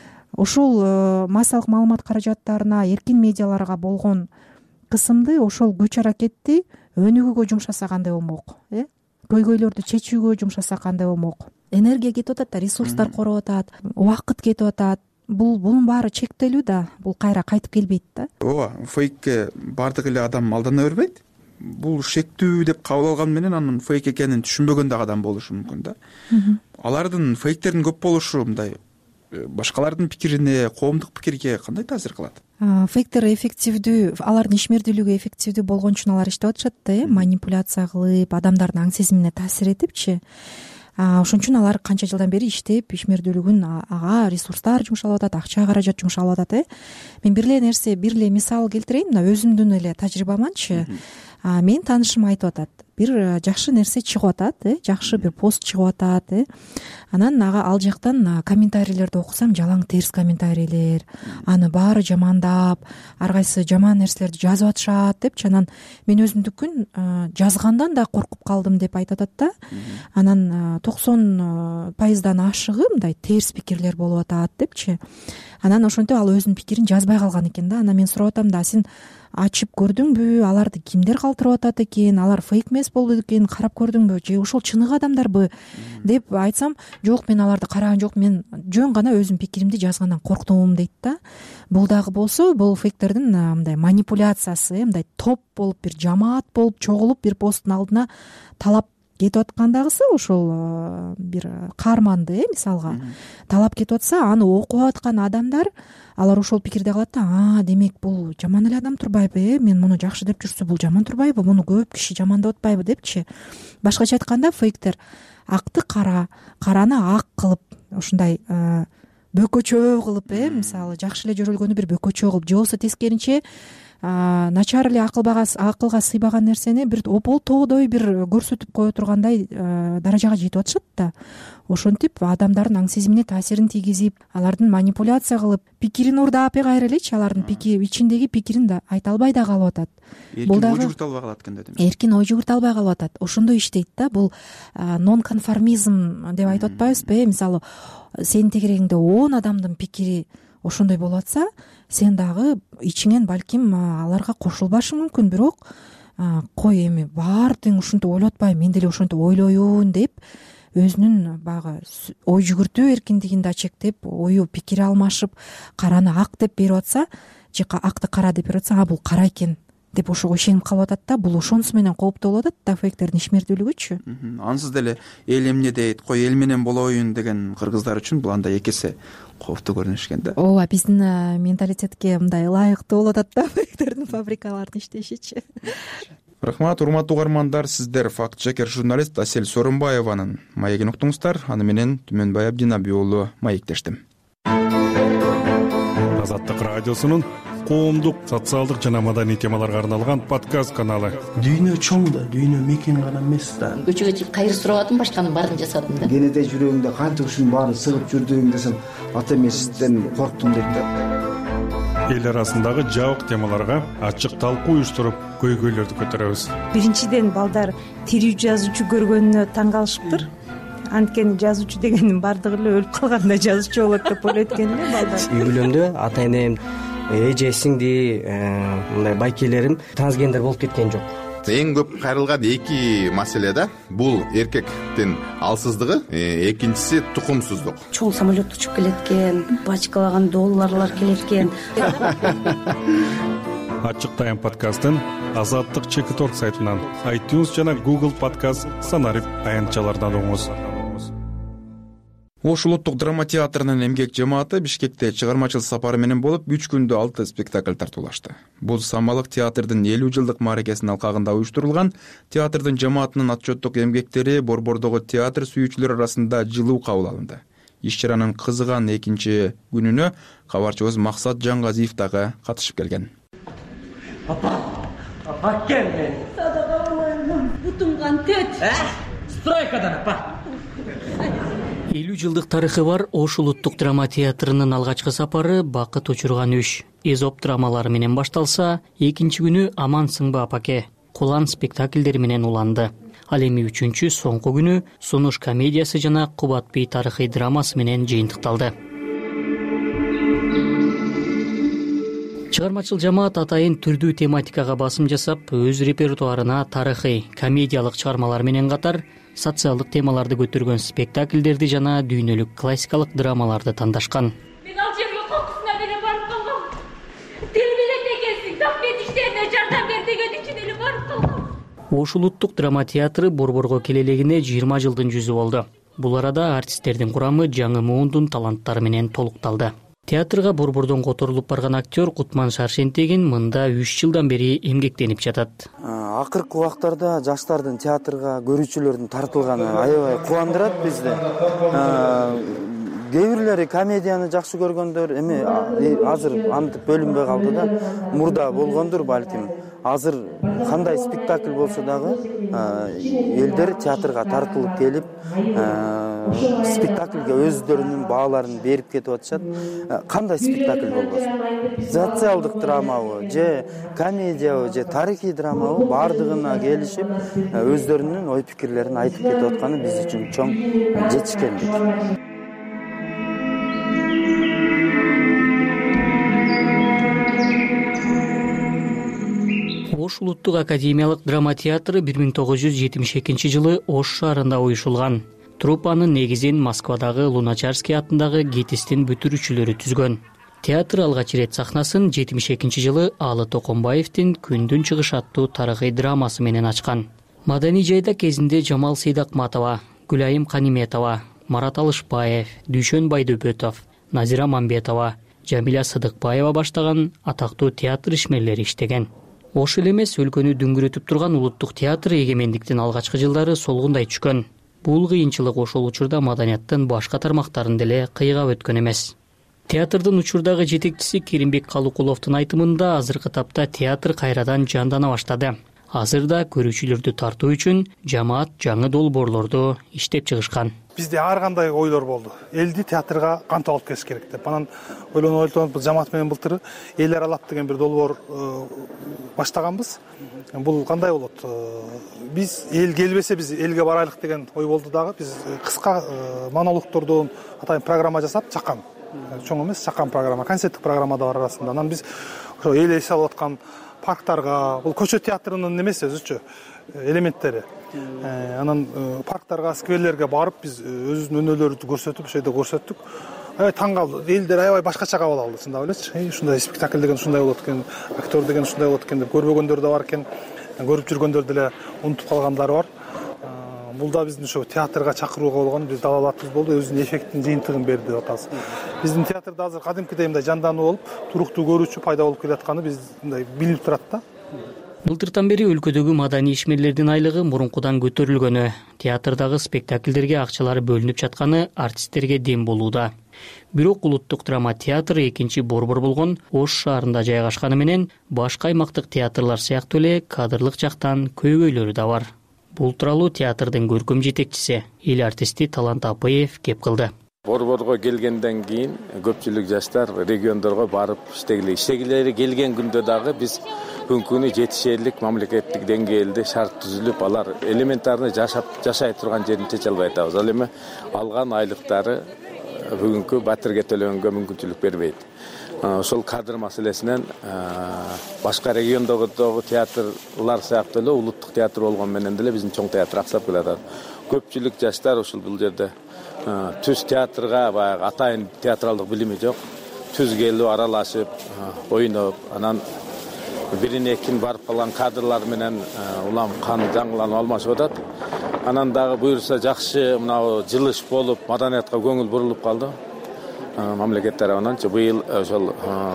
Ошол массалык маалымат каражаттарына, эркин медиаларга болгон кысымды, ошол күч аракетти өнүгүүгө жумшаса кандай болмок, көйгөйлөрдү чечүүгө жумшаса кандай болмок. Энергия кетип атат да, ресурстар короп атат, убакыт кетип атат. Бунун баары чектелүү да, бул кайра кайтып келбейт да. Ооба, фейкке бардык эле адам алдана бербейт. Бул шектүү деп кабыл алган менен анын фейк экенин түшүнбөгөн дагы адам болушу мүмкүн да. Алардын фейктердин көп болушу мындай башкалардын пикирине, коомдук пикирге кандай таасир кылат? Фейктер эффективдүү, алардын ишмердүүлүгү эффективдүү болгон үчүн алар иштеп атышат да, манипуляция кылып, адамдардын аң сезимине таасир этипчи. Ошон үчүн алар канча жылдан бери иштеп, ишмердүүлүгүн ага ресурстар жумшалып атат, акча каражат жумшалып атат. Мен бир эле мисал келтирейин, мына өзүмдүн эле тажрыйбаманчы. Мен таанышым айтып атат, бир жакшы нерсе чыгып атат, жакшы бир пост чыгып атат, анан ал жактан комментарийлерди окусам, жалаң терс комментарийлер, аны баары жамандап, ар кайсы жаман нерселерди жазып атышат депчи. Анан мен өзүмдүкүн жазгандан да коркуп калдым деп айтып атат да. Анан 90% ашыгы мындай терс пикирлер болуп атат депчи. Анан ошентип ал өзүнүн пикирин жазбай калган экен да. Анан мен сурап атам да, сен ачып көрдүңбү, аларды кимдер калтырып атат экен, алар фейк эмес болду экен, карап көрдүңбү же ошол чыныгы адамдарбы деп айтсам, жок мен аларды караган жок, мен жөн гана өзүмдүн пикиримди жазгандан корктум дейт да. Бул дагы болсо бул фейктердин мындай манипуляциясы, мындай топ болуп бир жамаат болуп чогулуп бир посттун алдына талап кетип аткандагысы ошол бир каарманды мисалга талап кетип атса, аны окуп аткан адамдар алар ошол пикирде калат да, демек бул жаман эле адам турбайбы, мен муну жакшы деп жүрсө бул жаман турбайбы, муну көп киши жамандап атпайбы депчи. Башкача айтканда фейктер акты кара, караны ак кылып, ушундай бөкөчө кылып, мисалы жакшы эле жөрөлгөнү бир бөкөчө кылып, же болбосо тескеринче начар эле акылга сыйбаган нерсени бир ополтоодой бир көрсөтүп кое тургандай даражага жетип атышат да. Ошентип адамдардын аң сезимине таасирин тийгизип, алардын манипуляция кылып, пикирин урдап кайра элечи, алардын ичиндеги пикирин да айта албай да калып атат. Бул дагы ой жүгүртө албай калат экен дедим. Эркин ой жүгүртө албай калып атат. Ошондой иштейт да. Бул нон конформизм деп айтып атпайбызбы? Мисалы, сенин тегерегиңде 10 адамдын пикири ошондой болуп атса, сен дагы ичиңен балким аларга кошулбашың мүмкүн, бирок кой эми баары тең ушинтип ойлоп атпайбы, мен деле ошентип ойлойюн деп өзүнүн баягы ой жүгүртүү эркиндигин да чектеп, ою пикир алмашып, караны ак деп берип атса, же акты кара деп берип атса, бул кара экен деп ошого ишенип калып атат да. Бул ошонусу менен кооптуу болуп атат да, фейктердин ишмердүүлүгүчү. Ансыз деле эл эмне дейт, кой эл менен болоюн деген кыргыздар үчүн бул андай эки эсе кооптуу көрүнүш экен да. Ооба, биздин менталитетке мындай ылайыктуу болуп атат да фейктердин фабрикалардын иштешичи. Рахмат, урматтуу угармандар, сиздер факт чекер журналист Асель Сооронбаеванын маегин уктуңуздар. Аны менен Түмөнбай Абдинабий уулу маектештим. Азаттык радиосунун коомдук, социалдык жана маданий темаларга арналган подкаст каналы. Дүйнө чоң да, дүйнө мекен гана эмес да. Көчөгө чыгып кайыр сурабадым, башканын баарын жасадым да. Кенеде жүрөгүңдө канча ушунун баарын сыгып жүрдүң десем, ата эмесизден корктум дейт да. Эл арасындагы жабык темаларга ачык талкуу уюштуруп, көйгөйлөрдү көтөрөбүз. Биринчиден балдар тирүү жазуучу көргөнүнө таң калышыптыр. Анткени жазуучу дегендин баардыгы эле өлүп калганда жазуучу болот деп ойлойт экен эле балдар. Үй бүлөмдө ата энем, эже, сиңди, мындай байкелерим трансгендер болуп кеткен жок. Эң көп кайрылган эки маселе да. Бул эркектин алсыздыгы, экинчиси тукумсуздук. Чоң самолет учуп келет экен, бачкалаган долларлар келет экен. Ачык тайм подкастын Азаттык Чекиторг сайтынан, iTunes жана Google подкаст санарип аянтчалардан угуңуз. Ош улуттук драма театрынын эмгек жамааты Бишкекте чыгармачыл сапары менен болуп 3 күндө 6 спектакль тартуулашты. Бул Самалык театрдын 50 жылдык мааракесинин алкагында уюштурулган. Театрдын жамаатынын отчеттук эмгектери борбордогу театр сүйүүчүлөр арасында жылуу кабыл алынды. Иш-чаранын кызыган экинчи күнүнө кабарчыбыз Максат Жангазиев дагы катышып келген. Апа келме. Садага болойм. Бутум кантет. Стройкадан апа. 50 жылдык тарыхы бар Ош улуттук драма театрынын алгачкы сапары бакыт учурган үш Эзоп драмалары менен башталса, экинчи күнү Амансыңбы апаке, Кулан спектакльдери менен уланды. Ал эми үчүнчү соңку күнү Сунуш комедиясы жана Кубат бей тарыхый драмасы менен жыйынтыкталды. Чыгармачыл жамаат атайын түрдүү тематикага басым жасап, өз репертуарына тарыхый, комедиялык чыгармалар менен катар социалдык темаларды көтөргөн спектакльдерди жана дүйнөлүк классикалык драмаларды тандашкан. Мен ал жерге кокусуна деле барып калгам. Тил билет экенсиң, так кетиштерине жардам бер деген үчүн эле барып калгам. Ош улуттук драма театры борборго келелегине 20 жылдын жүзү болду. Бул арада артисттердин курамы жаңы муундун таланттары менен толукталды. Театрга борбордон которулуп барган актер Кутман Шаршентегин мында 3 жылдан бери эмгектенип жатат. Акыркы убактарда жаштардын театрга көрүүчүлөрдүн тартылганы аябай кубандырат бизди. Кээ бирлери комедияны жакшы көргөндөр, эми азыр антип бөлүнбөй калды да. Мурда болгондур балким. Азыр кандай спектакль болсо дагы элдер театрга тартылып келип, спектакльге өздөрүнүн бааларын берип кетип атышат. Кандай спектакль болбосун? Социалдык драмабы, же комедиябы, же тарыхый драмабы бардыгына келишип, өздөрүнүн ой пикирлерин айтып кетип атканы биз үчүн чоң жетишкендик. Ош улуттук академиялык драма театры 1972 жылы Ош шаарында уюшулган. Труппанын негизин Москвадагы Луначарский атындагы ГИТИСтин бүтүрүүчүлөрү түзгөн. Театр алгач ирет сахнасын 72 жылы Алы Токомбаевдин Күндүн чыгышы аттуу тарыхый драмасы менен ачкан. Маданий жайда кезинде Жамал Сейдакматова, Гүлайым Каниметова, Марат Алышбаев, Дүйшөн Байдөбөтов, Назира Мамбетова, Жамиля Сыдыкбаева баштаган атактуу театр ишмерлери иштеген. Ош эле эмес, өлкөнү дүңгүрөтүп турган улуттук театр эгемендиктин алгачкы жылдары солгундай түшкөн. Бул кыйынчылык ошол учурда маданияттын башка тармактарын деле кыйгап өткөн эмес. Театрдын учурдагы жетекчиси Керимбек Калукуловдун айтымында азыркы тапта театр кайрадан жандана баштады. Азырда көрүүчүлөрдү тартуу үчүн жамаат жаңы долбоорлорду иштеп чыгышкан. Бизде ар кандай ойлор болду. Элди театрга кантип алып келиш керек деп. Анан ойлонуп жамаат менен былтыр эл аралап деген бир долбоор баштаганбыз. Бул кандай болот? Биз эл келбесе биз элге барайлык деген ой болду дагы. Биз кыска монологтордон атайын программа жасап чакан. Чоң эмес, чакан программа, концерттик программа да бар арасында. Анан биз ошо эл эс алып аткан парктарга, бул көчө театрынын эмес өзүчө элементтери. Анан парктарга, скверлерге барып биз өзүбүздүн өнөөлөрүбүздү көрсөтүп, ошол жерде көрсөттүк. Аябай таң калды. Элдер аябай башкача кабыл алды, чындап элечи. Ушундай спектакль деген ушундай болот экен, актер деген ушундай болот экен деп көрбөгөндөр да бар экен. Көрүп жүргөндөр деле унутуп калгандар бар. Бул да биздин ошо театрга чакырууга болгон биз далалатыбыз болду, өзүнүн эффектин жыйынтыгын берди деп атабыз. Биздин театрда азыр кадимкидей мындай жандануу болуп, туруктуу көрүүчү пайда болуп келатканы биз мындай билинип турат да. Былтыртан бери өлкөдөгү маданий ишмерлердин айлыгы мурункудан көтөрүлгөнү, театрдагы спектакльдерге акчалары бөлүнүп жатканы артисттерге дем болууда. Бирок улуттук драма театры экинчи борбор болгон Ош шаарында жайгашканы менен башка аймактык театрлар сыяктуу эле кадрлык жактан көйгөйлөрү да бар. Бул тууралуу театрдын көркөм жетекчиси, эл артисти Талант Апыев кеп кылды. Борборго келгенден кийин көпчүлүк жаштар региондорго барып иштегилери келген күндө дагы биз бүгүнкү күнү жетишерлик мамлекеттик деңгээлде шарт түзүлүп, алар элементарный жашай турган жерин чече албай атабыз. Ал эми алган айлыктары бүгүнкү батирге төлөгөнгө мүмкүнчүлүк бербейт. Ошол кадр маселесинен башка региондогу театрлар сыяктуу эле улуттук театр болгон менен деле биздин чоң театр аксап келатат. Көпчүлүк жаштар ушул бул жерде түз театрга баягы атайын театралдык билими жок. Түз келип аралашып, ойноп, анан бирине экин барып калган кадрлар менен улам кан жаңыланып алмашып атат. Анан дагы буюрса жакшы мына жылыш болуп, маданиятка көңүл бурулуп калды. Мамлекет тарабынан быйыл ошол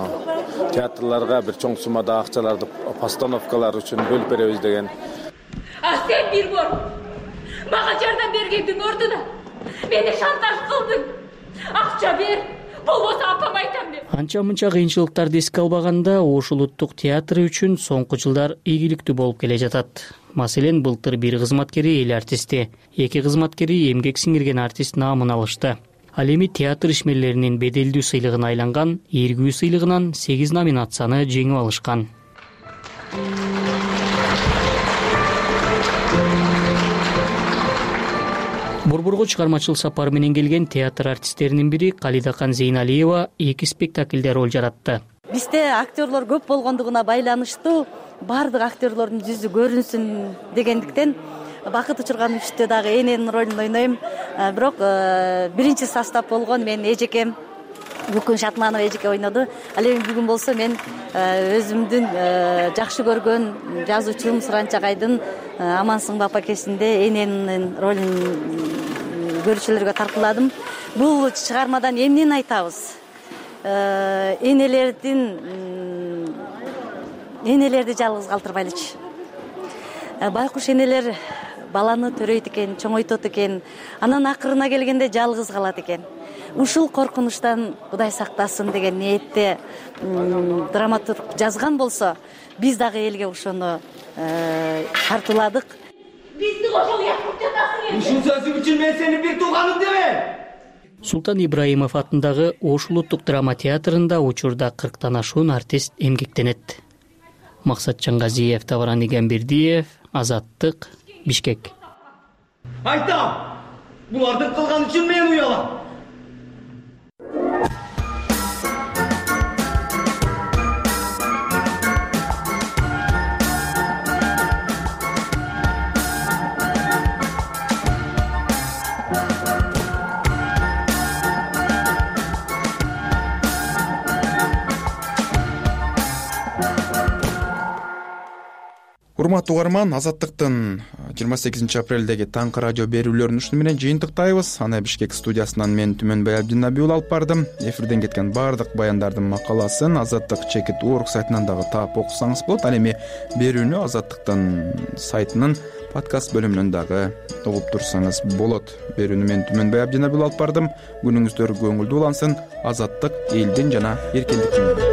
театрларга бир чоң суммада акчаларды постановкалар үчүн бөлүп беребиз деген. Сен бир бор мага жардам бергендин ордуна мени шантаж кылдың. Акча бер, болбосо апам айтам деп. Анча-мынча кыйынчылыктарды эске албаганда Ош улуттук театры үчүн соңку жылдар ийгиликтүү болуп келе жатат. Маселен, былтыр бир кызматкери эл артисти, эки кызматкери эмгек сиңирген артист наамын алышты. Ал эми театр ишмерлеринин беделдүү сыйлыгына айланган Эргүү сыйлыгынан 8 номинацияны жеңип алышкан. Борборго чыгармачыл сапар менен келген театр артисттеринин бири Калидакан Зейналиева 2 спектакльде роль жаратты. Бизде актерлор көп болгондугуна байланыштуу бардык актерлордун жүзү көрүнсүн дегендиктен Бакыт Учурган үчтө дагы эненин ролун ойнойм. Бирок биринчи состав болгон мен эжекем Бүкүн Шатманова эжеке ойноду. Ал эми бүгүн болсо мен өзүмдүн жакшы көргөн жазуучум Суранча Агайдын Амансыңбы апакесинде эненин ролун көрүүчүлөргө тартууладым. Бул чыгармадан эмнени айтабыз? Энелерди жалгыз калтырбайлычы. Байкуш энелер баланы төрөйт экен, чоңойтот экен, анан акырына келгенде жалгыз калат экен. Ушул коркунучтан Кудай сактасын деген ниетте драматург жазган болсо, биз дагы элге ошону тартууладык. Бизди ошол якып жатасың. Ушул сөзүм үчүн мен сени бир тууганым демен. Султан Ибраимов атындагы Ош улуттук драма театрында учурда 40тан ашуун артист эмгектенет. Максатжан Газиев, Тавран Игенбердиев, Азаттык, Бишкек. Айтам, буларды кылган үчүн мен уялам. урматтуу угарман, Азаттыктын 28 апрелдеги таңкы радио берүүлөрүн ушуну менен жыйынтыктайбыз. Аны Бишкек студиясынан мен Түмөнбай Абдинабий уулу алып бардым. Эфирден кеткен баардык баяндардын макаласын Азаттык.org сайтынан дагы таап окусаңыз болот. Ал эми берүүнү Азаттыктын сайтынын подкаст бөлүмүнөн дагы угуп турсаңыз болот. Берүүнү мен Түмөнбай Абдинабий алып бардым. Күнүңүздөр көңүлдүү улансын. Азаттык элдин жана эркиндиктин